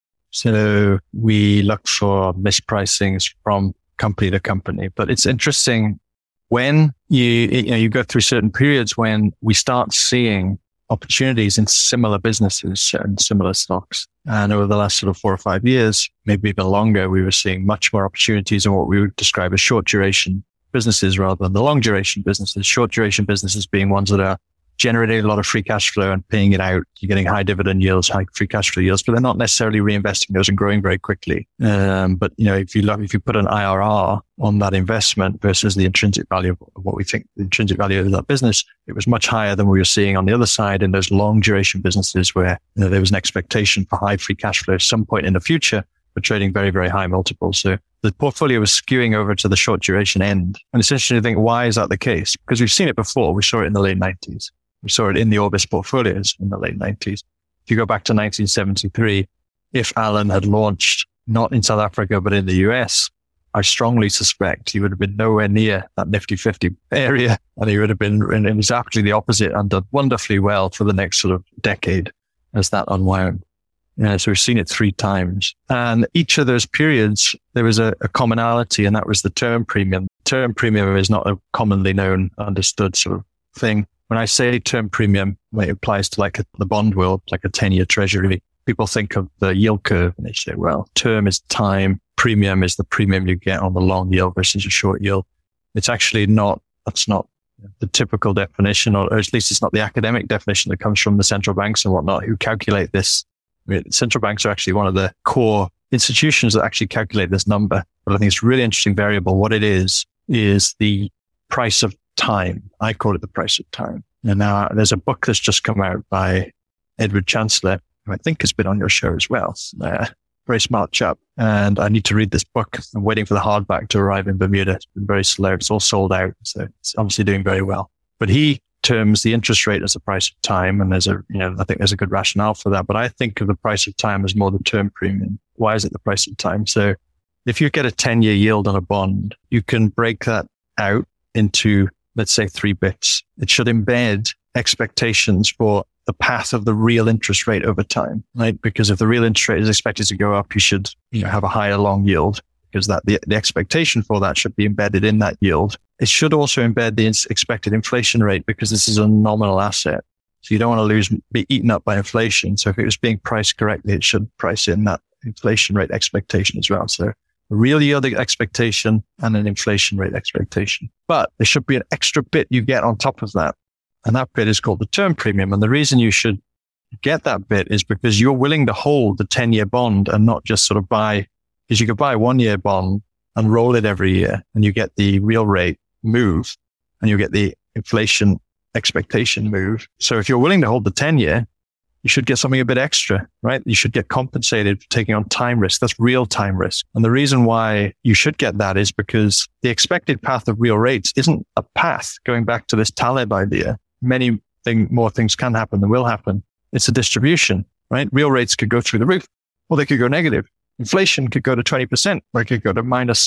So we look for mispricings from company to company. But it's interesting when you go through certain periods when we start seeing opportunities in similar businesses and similar stocks. And over the last sort of 4 or 5 years, maybe even longer, we were seeing much more opportunities in what we would describe as short duration businesses rather than the long duration businesses. Short duration businesses being ones that are generating a lot of free cash flow and paying it out. You're getting high dividend yields, high free cash flow yields, but they're not necessarily reinvesting those and growing very quickly. But if you put an IRR on that investment versus the intrinsic value of what we think the intrinsic value of that business, it was much higher than we were seeing on the other side in those long duration businesses where there was an expectation for high free cash flow at some point in the future, but trading very, very high multiples. So the portfolio was skewing over to the short duration end. And it's interesting to think, why is that the case? Because we've seen it before. We saw it in the late 90s. We saw it in the Orbis portfolios in the late 90s. If you go back to 1973, if Alan had launched not in South Africa, but in the US, I strongly suspect he would have been nowhere near that Nifty 50 area. And he would have been in exactly the opposite and done wonderfully well for the next sort of decade as that unwound. So we've seen it 3 times. And each of those periods, there was a commonality, and that was the term premium. Term premium is not a commonly known, understood sort of thing. When I say term premium, it applies to the bond world, like a 10-year treasury. People think of the yield curve and they say, well, term is time, premium is the premium you get on the long yield versus a short yield. It's actually not, that's not the typical definition, or at least it's not the academic definition that comes from the central banks and whatnot who calculate this. I mean, central banks are actually one of the core institutions that actually calculate this number. But I think it's a really interesting variable. What it is the price of time. I call it the price of time. And now there's a book that's just come out by Edward Chancellor, who I think has been on your show as well. Very smart chap. And I need to read this book. I'm waiting for the hardback to arrive in Bermuda. It's been very slow. It's all sold out. So it's obviously doing very well. But he terms the interest rate as the price of time. And I think there's a good rationale for that. But I think of the price of time as more the term premium. Why is it the price of time? So if you get a 10-year yield on a bond, you can break that out into, let's say, 3 bits. It should embed expectations for the path of the real interest rate over time, right? Because if the real interest rate is expected to go up, you should have a higher long yield, because the expectation for that should be embedded in that yield. It should also embed the expected inflation rate, because this is a nominal asset. So you don't want to be eaten up by inflation. So if it was being priced correctly, it should price in that inflation rate expectation as well. So a real yield expectation and an inflation rate expectation. But there should be an extra bit you get on top of that. And that bit is called the term premium. And the reason you should get that bit is because you're willing to hold the 10-year bond and not just sort of buy, because you could buy a 1-year bond and roll it every year and you get the real rate move and you get the inflation expectation move. So if you're willing to hold the 10-year, you should get something a bit extra, right? You should get compensated for taking on time risk. That's real time risk. And the reason why you should get that is because the expected path of real rates isn't a path, going back to this Taleb idea. Many more things can happen than will happen. It's a distribution, right? Real rates could go through the roof, or they could go negative. Inflation could go to 20%, or it could go to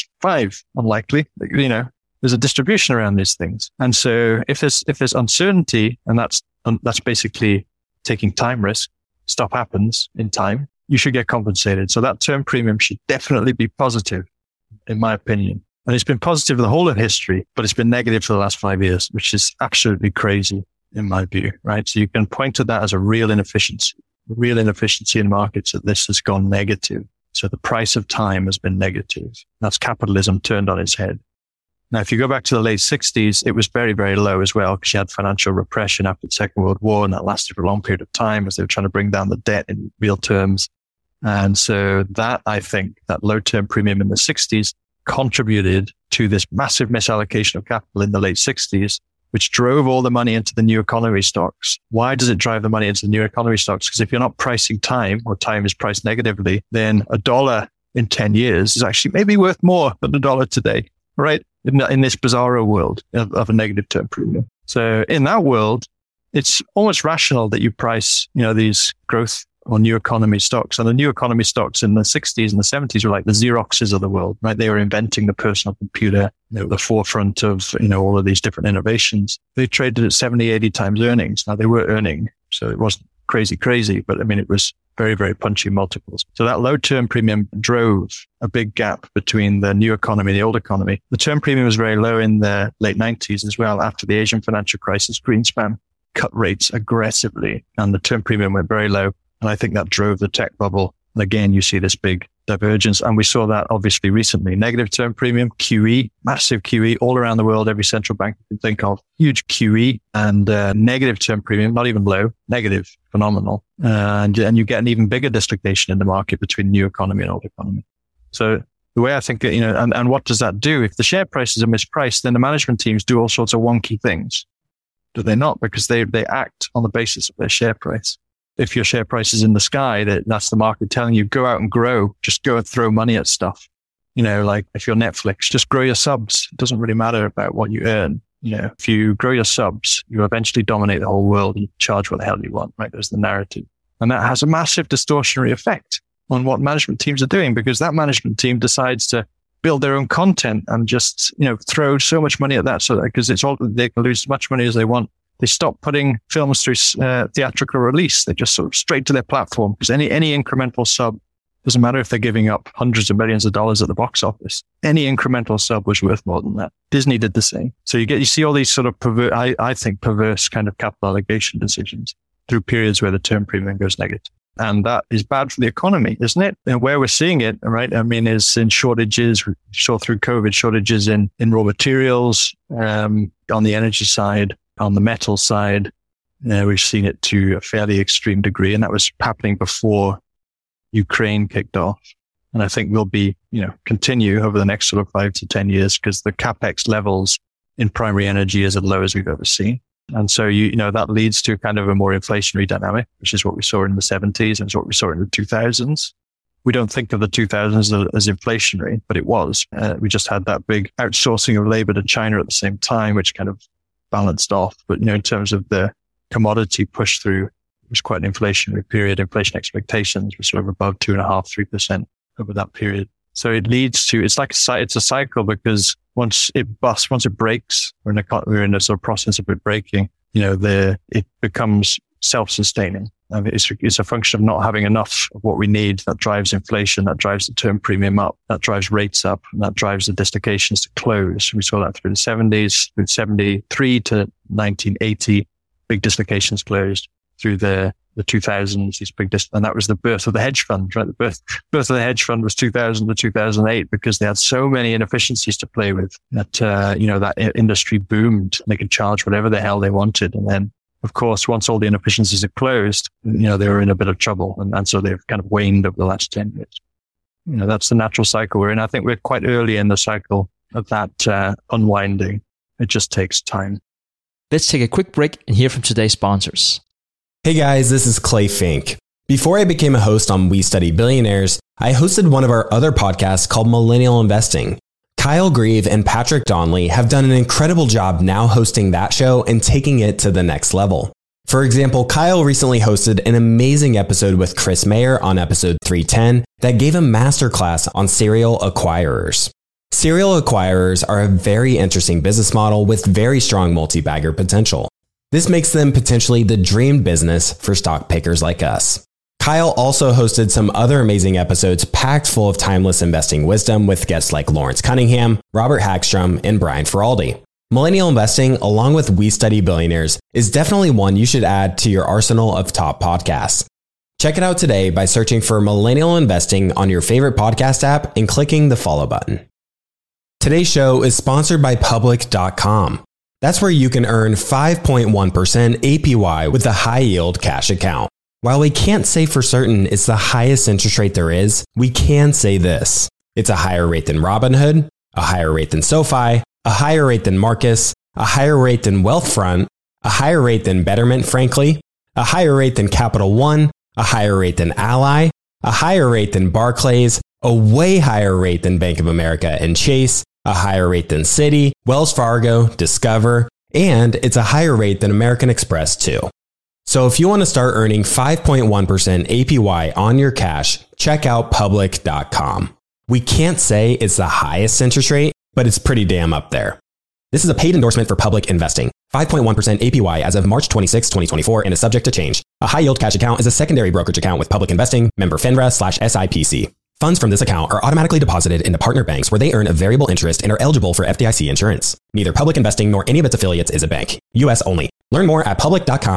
-5. Unlikely. There's a distribution around these things. And so if there's uncertainty, and that's basically taking time risk, stuff happens in time, you should get compensated. So that term premium should definitely be positive, in my opinion. And it's been positive the whole of history, but it's been negative for the last 5 years, which is absolutely crazy in my view, right? So you can point to that as a real inefficiency in markets, that this has gone negative. So the price of time has been negative. That's capitalism turned on its head. Now, if you go back to the late 60s, it was very, very low as well, because you had financial repression after the Second World War, and that lasted for a long period of time as they were trying to bring down the debt in real terms. And so that, I think, that low-term premium in the 60s contributed to this massive misallocation of capital in the late 60s, which drove all the money into the new economy stocks. Why does it drive the money into the new economy stocks? Because if you're not pricing time, or time is priced negatively, then $1 in 10 years is actually maybe worth more than $1 today, right? In this bizarro world of a negative term premium. So in that world, it's almost rational that you price, these growth or new economy stocks. And the new economy stocks in the 60s and the 70s were like the Xeroxes of the world, right? They were inventing the personal computer. They were the forefront of, all of these different innovations. They traded at 70, 80 times earnings. Now they were earning, so it wasn't crazy, but it was very, very punchy multiples. So that low term premium drove a big gap between the new economy and the old economy. The term premium was very low in the late 90s as well. After the Asian financial crisis, Greenspan cut rates aggressively and the term premium went very low. And I think that drove the tech bubble. And again, you see this big divergence. And we saw that obviously recently. Negative term premium, QE, massive QE all around the world. Every central bank you can think of, huge QE, and negative term premium, not even low, negative, phenomenal. And you get an even bigger dislocation in the market between new economy and old economy. So the way I think, and what does that do? If the share prices are mispriced, then the management teams do all sorts of wonky things. Do they not? Because they act on the basis of their share price. If your share price is in the sky, that's the market telling you, go out and grow, just go and throw money at stuff. Like if you're Netflix, just grow your subs. It doesn't really matter about what you earn. If you grow your subs, you eventually dominate the whole world and you charge what the hell you want, right? There's the narrative. And that has a massive distortionary effect on what management teams are doing, because that management team decides to build their own content and just, throw so much money at that, so that, because they can lose as much money as they want. They stop putting films through theatrical release. They just sort of straight to their platform, because any incremental sub, doesn't matter if they're giving up hundreds of millions of dollars at the box office. Any incremental sub was worth more than that. Disney did the same. So you see all these sort of perverse kind of capital allocation decisions through periods where the term premium goes negative. And that is bad for the economy, isn't it? And where we're seeing it, right, is in shortages. We saw through COVID shortages in raw materials, on the energy side, on the metal side. We've seen it to a fairly extreme degree, and that was happening before Ukraine kicked off. And I think will be, continue over the next sort of 5 to 10 years, because the capex levels in primary energy is as low as we've ever seen. And so, that leads to kind of a more inflationary dynamic, which is what we saw in the 70s and it's what we saw in the 2000s. We don't think of the 2000s as inflationary, but it was. We just had that big outsourcing of labor to China at the same time, which kind of balanced off. But, in terms of the commodity push through, it was quite an inflationary period. Inflation expectations were sort of above 2.5%, 3% over that period. So it leads to, it's a cycle, because once it busts, once it breaks, we're in a sort of process of it breaking, it becomes self-sustaining. It's a function of not having enough of what we need that drives inflation, that drives the term premium up, that drives rates up, and that drives the dislocations to close. We saw that through the 70s, through 73 to 1980, big dislocations closed. Through the 2000s, these big and that was the birth of the hedge fund, right? The birth of the hedge fund was 2000 to 2008, because they had so many inefficiencies to play with that, that industry boomed. They could charge whatever the hell they wanted. And then, of course, once all the inefficiencies are closed, they were in a bit of trouble. And so they've kind of waned over the last 10 years. That's the natural cycle we're in. I think we're quite early in the cycle of that unwinding. It just takes time. Let's take a quick break and hear from today's sponsors. Hey guys, this is Clay Fink. Before I became a host on We Study Billionaires, I hosted one of our other podcasts called Millennial Investing. Kyle Grieve and Patrick Donnelly have done an incredible job now hosting that show and taking it to the next level. For example, Kyle recently hosted an amazing episode with Chris Mayer on episode 310 that gave a masterclass on serial acquirers. Serial acquirers are a very interesting business model with very strong multi-bagger potential. This makes them potentially the dream business for stock pickers like us. Kyle also hosted some other amazing episodes packed full of timeless investing wisdom with guests like Lawrence Cunningham, Robert Hagstrom, and Brian Feraldi. Millennial investing, along with We Study Billionaires, is definitely one you should add to your arsenal of top podcasts. Check it out today by searching for Millennial Investing on your favorite podcast app and clicking the follow button. Today's show is sponsored by Public.com. That's where you can earn 5.1% APY with a high-yield cash account. While we can't say for certain it's the highest interest rate there is, we can say this. It's a higher rate than Robinhood, a higher rate than SoFi, a higher rate than Marcus, a higher rate than Wealthfront, a higher rate than Betterment, frankly, a higher rate than Capital One, a higher rate than Ally, a higher rate than Barclays, a way higher rate than Bank of America and Chase, a higher rate than Citi, Wells Fargo, Discover, and it's a higher rate than American Express too. So if you want to start earning 5.1% APY on your cash, check out Public.com. We can't say it's the highest interest rate, but it's pretty damn up there. This is a paid endorsement for Public Investing. 5.1% APY as of March 26, 2024 and is subject to change. A high-yield cash account is a secondary brokerage account with Public Investing, member FINRA/SIPC. Funds from this account are automatically deposited into partner banks where they earn a variable interest and are eligible for FDIC insurance. Neither Public Investing nor any of its affiliates is a bank. U.S. only. Learn more at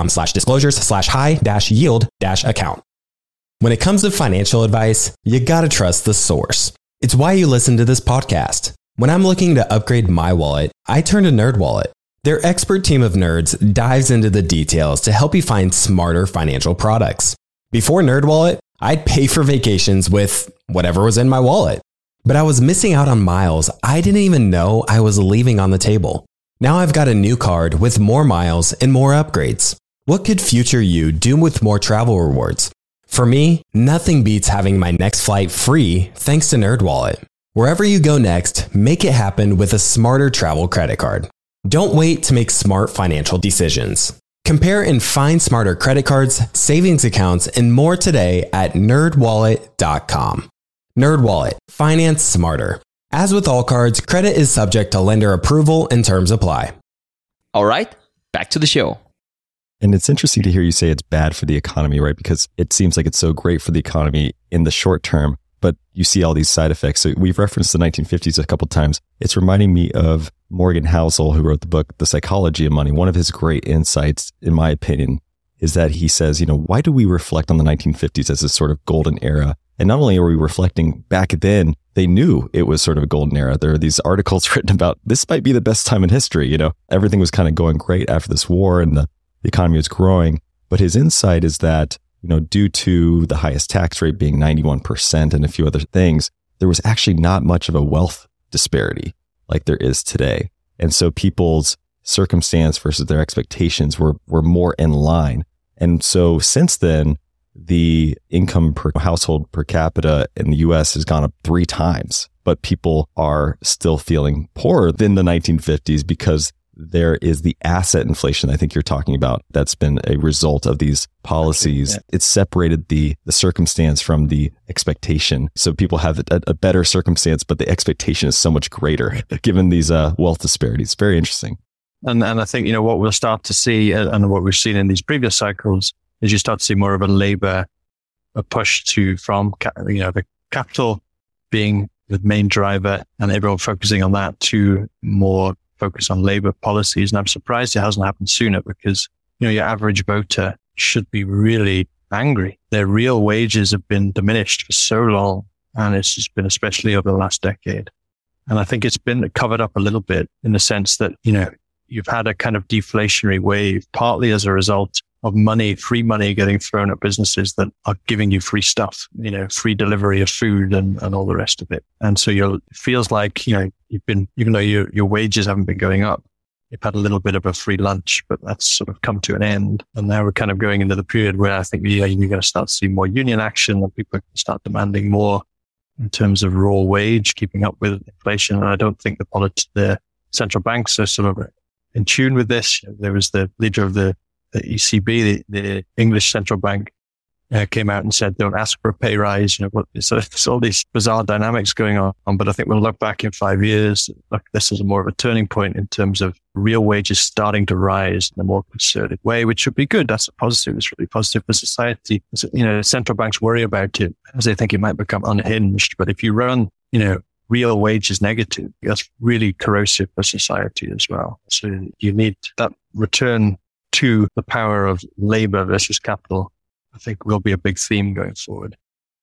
public.com/disclosures/high-yield-account. When it comes to financial advice, you gotta trust the source. It's why you listen to this podcast. When I'm looking to upgrade my wallet, I turn to NerdWallet. Their expert team of nerds dives into the details to help you find smarter financial products. Before NerdWallet, I'd pay for vacations with whatever was in my wallet. But I was missing out on miles I didn't even know I was leaving on the table. Now I've got a new card with more miles and more upgrades. What could future you do with more travel rewards? For me, nothing beats having my next flight free thanks to NerdWallet. Wherever you go next, make it happen with a smarter travel credit card. Don't wait to make smart financial decisions. Compare and find smarter credit cards, savings accounts, and more today at nerdwallet.com. NerdWallet. Finance smarter. As with all cards, credit is subject to lender approval and terms apply. All right, back to the show. And it's interesting to hear you say it's bad for the economy, right? Because it seems like it's so great for the economy in the short term, but you see all these side effects. So we've referenced the 1950s a couple of times. It's reminding me of Morgan Housel, who wrote the book, The Psychology of Money. One of his great insights, in my opinion, is that he says, why do we reflect on the 1950s as this sort of golden era? And not only are we reflecting back then, they knew it was sort of a golden era. There are these articles written about this might be the best time in history. Everything was kind of going great after this war and the economy was growing. But his insight is that, due to the highest tax rate being 91% and a few other things, there was actually not much of a wealth disparity like there is today. And so people's circumstance versus their expectations were more in line. And so since then, the income per household per capita in the US has gone up 3 times, but people are still feeling poorer than the 1950s because there is the asset inflation I think you're talking about that's been a result of these policies. Yeah. It's separated the circumstance from the expectation. So people have a better circumstance, but the expectation is so much greater given these wealth disparities. Very interesting. And I think, what we'll start to see and what we've seen in these previous cycles is you start to see more of a push from the capital being the main driver and everyone focusing on that to more focus on labor policies. And I'm surprised it hasn't happened sooner because, your average voter should be really angry. Their real wages have been diminished for so long. And it's just been especially over the last decade. And I think it's been covered up a little bit in the sense that, you've had a kind of deflationary wave, partly as a result of money, free money getting thrown at businesses that are giving you free stuff, free delivery of food and all the rest of it. And so it feels like, you've been, even though your wages haven't been going up, you've had a little bit of a free lunch, but that's sort of come to an end. And now we're kind of going into the period where I think you're going to start to see more union action and people start demanding more in terms of raw wage, keeping up with inflation. And I don't think the central banks are sort of in tune with this. There was the leader of the ECB, the English central bank, came out and said, don't ask for a pay rise. So there's all these bizarre dynamics going on. But I think we'll look back in 5 years, look, this is more of a turning point in terms of real wages starting to rise in a more concerted way, which should be good. That's a positive. It's really positive for society. Central banks worry about it as they think it might become unhinged. But if you run, real wages negative, that's really corrosive for society as well. So you need that return to the power of labor versus capital. I think will be a big theme going forward.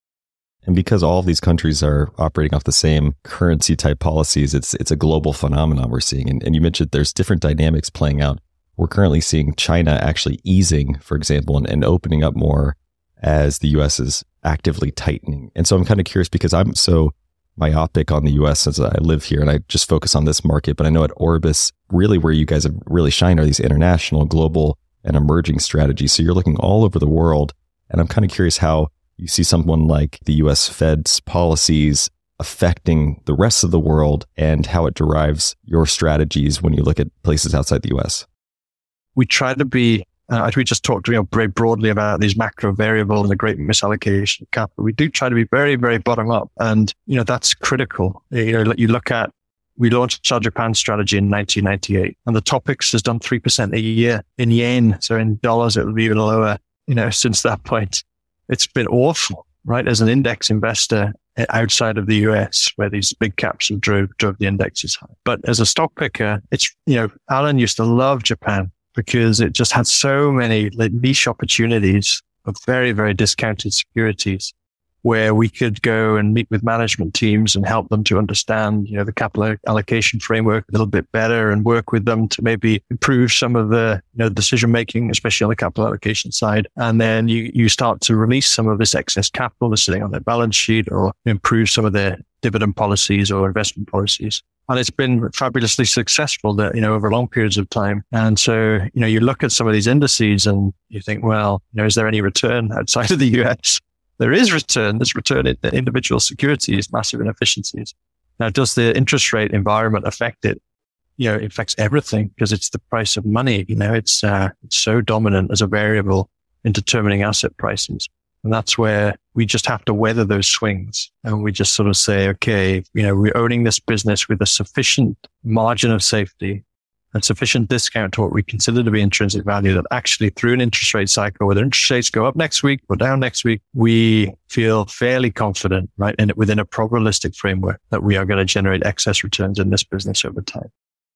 And because all of these countries are operating off the same currency type policies, it's a global phenomenon we're seeing. And you mentioned there's different dynamics playing out. We're currently seeing China actually easing, for example, and opening up more as the U.S. is actively tightening. And so I'm kind of curious because I'm so myopic on the U.S. since I live here and I just focus on this market. But I know at Orbis, really where you guys have really shined are these international, global, and emerging strategies. So you're looking all over the world. And I'm kind of curious how you see someone like the US Fed's policies affecting the rest of the world and how it derives your strategies when you look at places outside the US. We try to be, we just talked very broadly about these macro variables and the great misallocation of capital. We do try to be very, very bottom up. And, that's critical. You look at, we launched our Japan strategy in 1998, and the TOPIX has done 3% a year in yen. So in dollars, it will be even lower, since that point. It's been awful, right? As an index investor outside of the US, where these big caps have drove the indexes high. But as a stock picker, it's, Alan used to love Japan because it just had so many niche opportunities of very, very discounted securities, where we could go and meet with management teams and help them to understand, the capital allocation framework a little bit better and work with them to maybe improve some of the, decision making, especially on the capital allocation side. And then you start to release some of this excess capital that's sitting on their balance sheet or improve some of their dividend policies or investment policies. And it's been fabulously successful that, over long periods of time. And so, you look at some of these indices and you think, well, is there any return outside of the US? There is return. There's return in the individual securities, massive inefficiencies. Now, does the interest rate environment affect it? It affects everything because it's the price of money. It's so dominant as a variable in determining asset prices. And that's where we just have to weather those swings. And we just sort of say, okay, we're owning this business with a sufficient margin of safety and sufficient discount to what we consider to be intrinsic value that actually through an interest rate cycle, whether interest rates go up next week or down next week, we feel fairly confident, right, and within a probabilistic framework that we are going to generate excess returns in this business over time.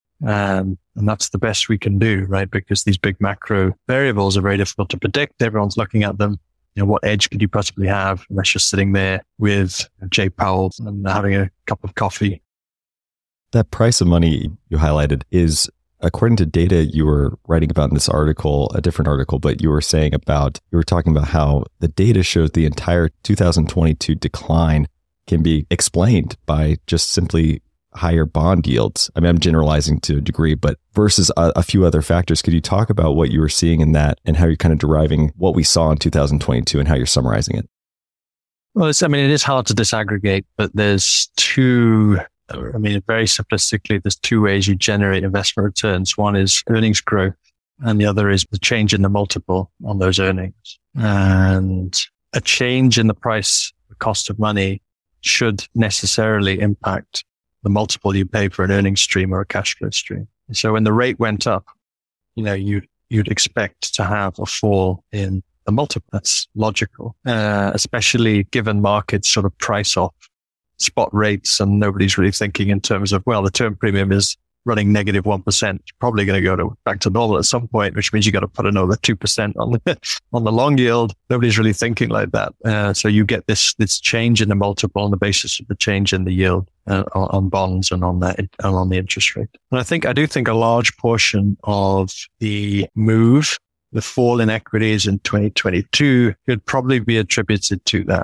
And that's the best we can do, right? Because these big macro variables are very difficult to predict. Everyone's looking at them. What edge could you possibly have unless you're sitting there with Jay Powell and having a cup of coffee? That price of money you highlighted is, according to data you were writing about in this article, a different article, but you were talking about how the data shows the entire 2022 decline can be explained by just simply higher bond yields. I mean, I'm generalizing to a degree, but versus a few other factors. Could you talk about what you were seeing in that and how you're kind of deriving what we saw in 2022 and how you're summarizing it? Well, it is hard to disaggregate, but there's very simplistically, there's two ways you generate investment returns. One is earnings growth, and the other is the change in the multiple on those earnings. And a change in the price, the cost of money, should necessarily impact the multiple you pay for an earnings stream or a cash flow stream. So when the rate went up, you'd expect to have a fall in the multiple. That's logical, especially given markets sort of price off spot rates and nobody's really thinking in terms of, well, the term premium is running negative 1%. It's probably going to go back to normal at some point, which means you got to put another 2% on the long yield. Nobody's really thinking like that. So you get this change in the multiple on the basis of the change in the yield on bonds and on the interest rate. And I do think a large portion of the fall in equities in 2022 could probably be attributed to that.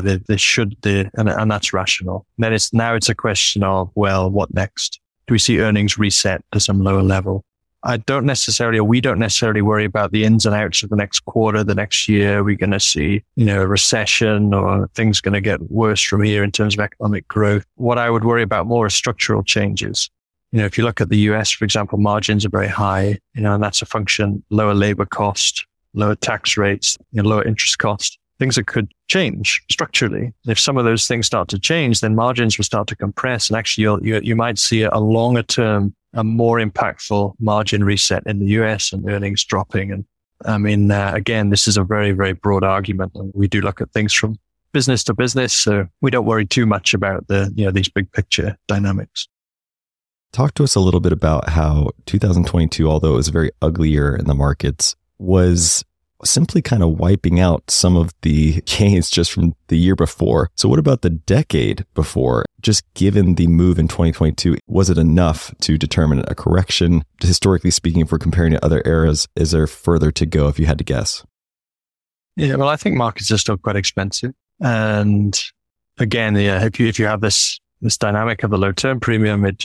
And that's rational. Then it's a question of, well, what next? Do we see earnings reset to some lower level? We don't necessarily worry about the ins and outs of the next quarter, the next year. We're going to see, a recession or things going to get worse from here in terms of economic growth. What I would worry about more is structural changes. If you look at the US, for example, margins are very high, and that's a function, lower labor cost, lower tax rates, lower interest cost. things that could change structurally. If some of those things start to change, then margins will start to compress. And actually, you might see a longer term, a more impactful margin reset in the US and earnings dropping. And I mean, again, this is a very, very broad argument. And we do look at things from business to business. So we don't worry too much about these big picture dynamics. Talk to us a little bit about how 2022, although it was a very ugly year in the markets, was simply kind of wiping out some of the gains just from the year before. So what about the decade before? Just given the move in 2022, was it enough to determine a correction? Historically speaking, if we're comparing to other eras, is there further to go if you had to guess? Yeah, well, I think markets are still quite expensive. And again, if you have this dynamic of a low term premium, it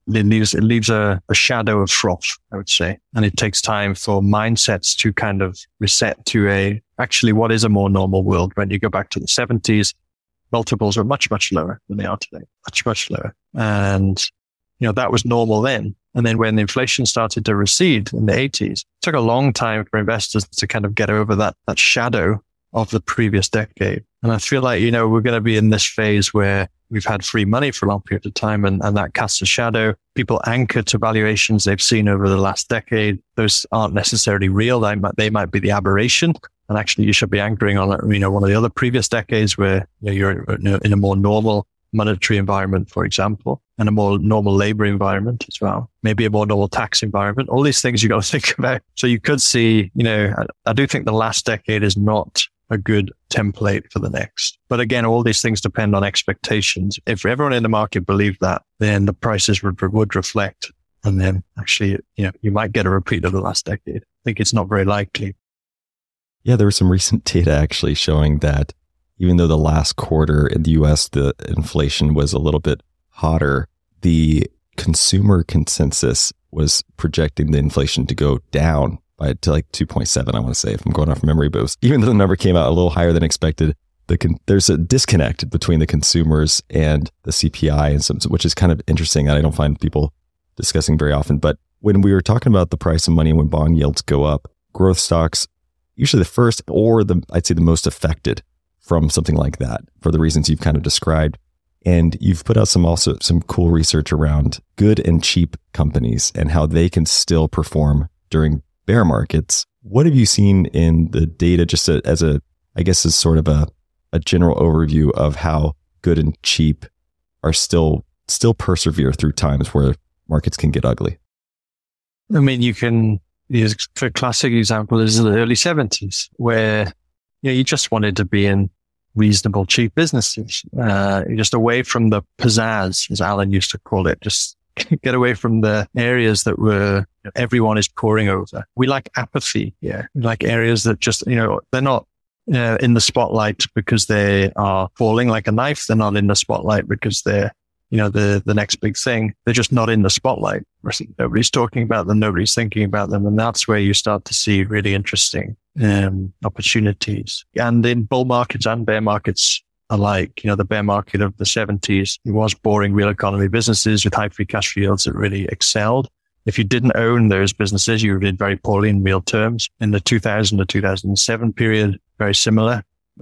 leaves a shadow of froth, I would say. And it takes time for mindsets to kind of reset to actually what is a more normal world. When you go back to the 70s, multiples were much, much lower than they are today. Much, much lower. And, that was normal then. And then when inflation started to recede in the 80s, it took a long time for investors to kind of get over that shadow of the previous decade. And I feel like, we're going to be in this phase where we've had free money for a long period of time, and that casts a shadow. People anchor to valuations they've seen over the last decade. Those aren't necessarily real. They might be the aberration. And actually, you should be anchoring on, one of the other previous decades where you're in a more normal monetary environment, for example, and a more normal labor environment as well. Maybe a more normal tax environment. All these things you got to think about. So you could see, I do think the last decade is not a good template for the next. But again, all these things depend on expectations. If everyone in the market believed that, then the prices would reflect. And then actually, you might get a repeat of the last decade. I think it's not very likely. Yeah, there was some recent data actually showing that even though the last quarter in the US, the inflation was a little bit hotter, the consumer consensus was projecting the inflation to go down to like 2.7, I want to say, if I'm going off memory. But even though the number came out a little higher than expected, there's a disconnect between the consumers and the CPI, and which is kind of interesting that I don't find people discussing very often. But when we were talking about the price of money, when bond yields go up, growth stocks, usually the first or I'd say the most affected from something like that for the reasons you've kind of described. And you've put out some cool research around good and cheap companies and how they can still perform during bear markets. What have you seen in the data, just as sort of a general overview of how good and cheap are still persevere through times where markets can get ugly? I mean, you can use, for a classic example, is the early 70s, where you just wanted to be in reasonable, cheap businesses, just away from the pizzazz, as Alan used to call it, just get away from the areas that everyone is pouring over. We like apathy. Yeah. We like areas that just, they're not in the spotlight because they are falling like a knife. They're not in the spotlight because they're, the next big thing. They're just not in the spotlight. Nobody's talking about them. Nobody's thinking about them. And that's where you start to see really interesting opportunities. And in bull markets and bear markets alike, the bear market of the 70s, it was boring real economy businesses with high free cash yields that really excelled. If you didn't own those businesses, you did very poorly in real terms. In the 2000 to 2007 period, very similar.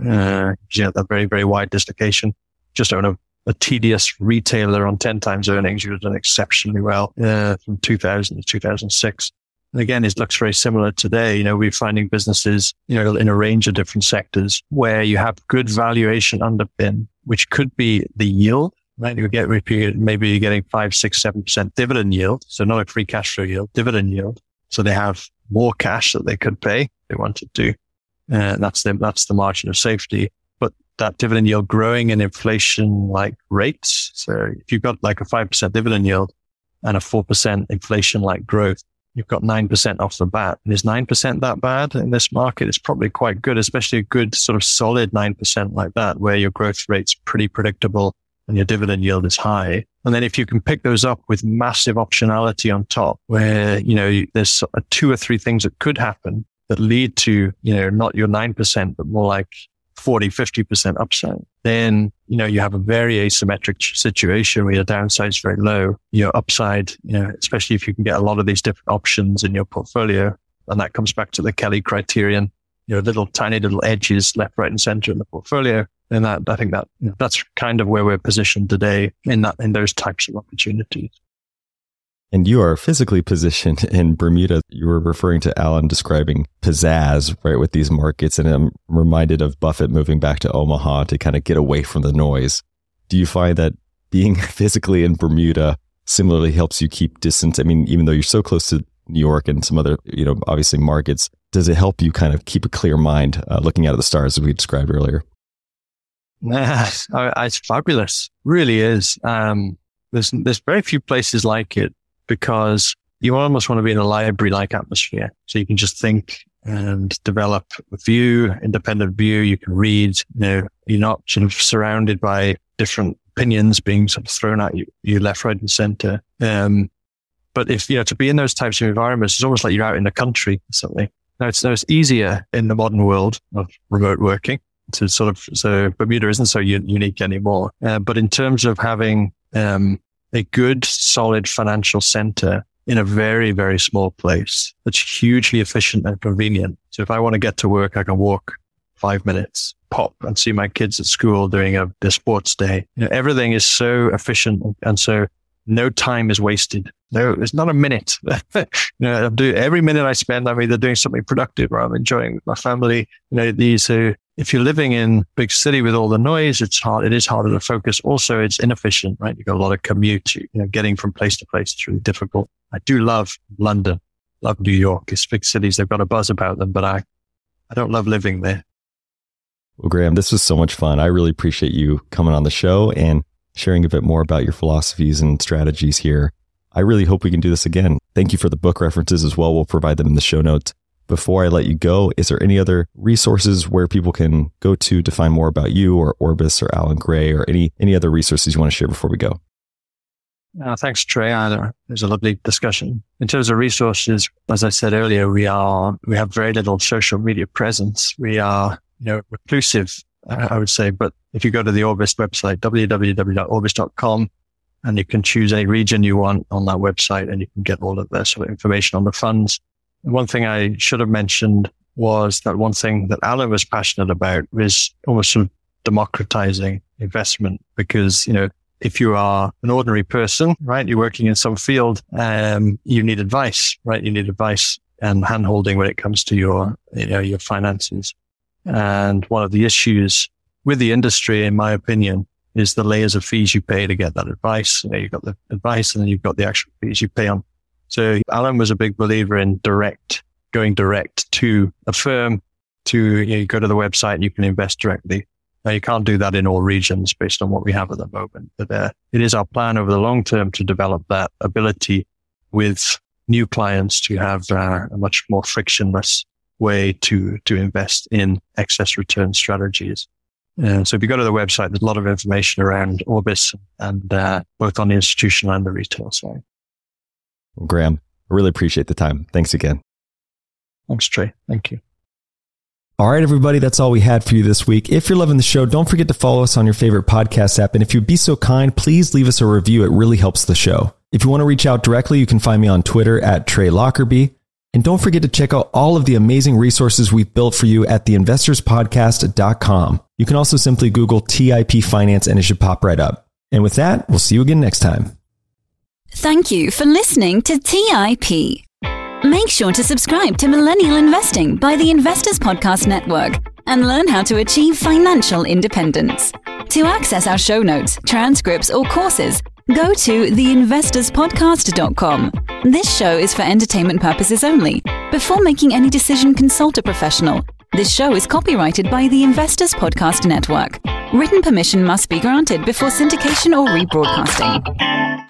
A very, very wide dislocation. Just own a tedious retailer on 10 times earnings, you've done exceptionally well from 2000 to 2006. And again, it looks very similar today. We're finding businesses, in a range of different sectors where you have good valuation underpin, which could be the yield, right? Maybe you're getting 5, 6, 7% dividend yield. So not a free cash flow yield, dividend yield. So they have more cash that they could pay if they wanted to. That's the margin of safety. But that dividend yield growing in inflation-like rates. So if you've got like a 5% dividend yield and a 4% inflation-like growth, you've got 9% off the bat. And is 9% that bad in this market? It's probably quite good, especially a good sort of solid 9% like that, where your growth rate's pretty predictable and your dividend yield is high. And then if you can pick those up with massive optionality on top, where, there's 2 or 3 things that could happen that lead to, not your 9%, but more like 40, 50% upside, then, you have a very asymmetric situation where your downside is very low. Your upside, especially if you can get a lot of these different options in your portfolio. And that comes back to the Kelly criterion. little tiny little edges left, right, and center in the portfolio. And I think that's kind of where we're positioned today in those types of opportunities. And you are physically positioned in Bermuda. You were referring to Alan describing pizzazz, right, with these markets. And I'm reminded of Buffett moving back to Omaha to kind of get away from the noise. Do you find that being physically in Bermuda similarly helps you keep distance? I mean, even though you're so close to New York and some other, obviously markets, does it help you kind of keep a clear mind looking out at the stars as we described earlier? It's fabulous. Really is. There's very few places like it because you almost want to be in a library-like atmosphere. So you can just think and develop a independent view. You can read, you're not sort of surrounded by different opinions being sort of thrown at you left, right, and center. But if, to be in those types of environments, it's almost like you're out in the country or something. Now it's easier in the modern world of remote working so Bermuda isn't so unique anymore. But in terms of having, a good, solid financial center in a very, very small place that's hugely efficient and convenient. So if I want to get to work, I can walk 5 minutes, pop and see my kids at school doing their sports day. Everything is so efficient, and so no time is wasted. No, it's not a minute. Every minute I spend, I'm either doing something productive or I'm enjoying with my family. If you're living in a big city with all the noise, it's hard. It is harder to focus. Also, it's inefficient, right? You've got a lot of commute. Getting from place to place is really difficult. I do love London, love New York. It's big cities. They've got a buzz about them, but I don't love living there. Well, Graham, this was so much fun. I really appreciate you coming on the show and sharing a bit more about your philosophies and strategies here. I really hope we can do this again. Thank you for the book references as well. We'll provide them in the show notes. Before I let you go, is there any other resources where people can go to find more about you or Orbis or Alan Gray or any other resources you want to share before we go? Thanks, Trey. It was a lovely discussion. In terms of resources, as I said earlier, we have very little social media presence. We are, reclusive, I would say. But if you go to the Orbis website, www.orbis.com, and you can choose any region you want on that website, and you can get all of the sort of information on the funds. One thing I should have mentioned was that one thing that Alan was passionate about was almost sort of democratizing investment, because, if you are an ordinary person, right, you're working in some field, you need advice, right? You need advice and handholding when it comes to your finances. And one of the issues with the industry, in my opinion, is the layers of fees you pay to get that advice. You've got the advice and then you've got the actual fees you pay on. So Alan was a big believer in going direct to a firm. You go to the website and you can invest directly. Now, you can't do that in all regions based on what we have at the moment, but it is our plan over the long term to develop that ability with new clients to have a much more frictionless way to invest in excess return strategies. So if you go to the website, there's a lot of information around Orbis and both on the institutional and the retail side. Well, Graham, I really appreciate the time. Thanks again. Thanks, Trey. Thank you. All right, everybody, that's all we had for you this week. If you're loving the show, don't forget to follow us on your favorite podcast app. And if you'd be so kind, please leave us a review. It really helps the show. If you want to reach out directly, you can find me on Twitter at Trey Lockerbie. And don't forget to check out all of the amazing resources we've built for you at theinvestorspodcast.com. You can also simply Google TIP Finance and it should pop right up. And with that, we'll see you again next time. Thank you for listening to TIP. Make sure to subscribe to Millennial Investing by the Investors Podcast Network and learn how to achieve financial independence. To access our show notes, transcripts, or courses, go to theinvestorspodcast.com. This show is for entertainment purposes only. Before making any decision, consult a professional. This show is copyrighted by the Investors Podcast Network. Written permission must be granted before syndication or rebroadcasting.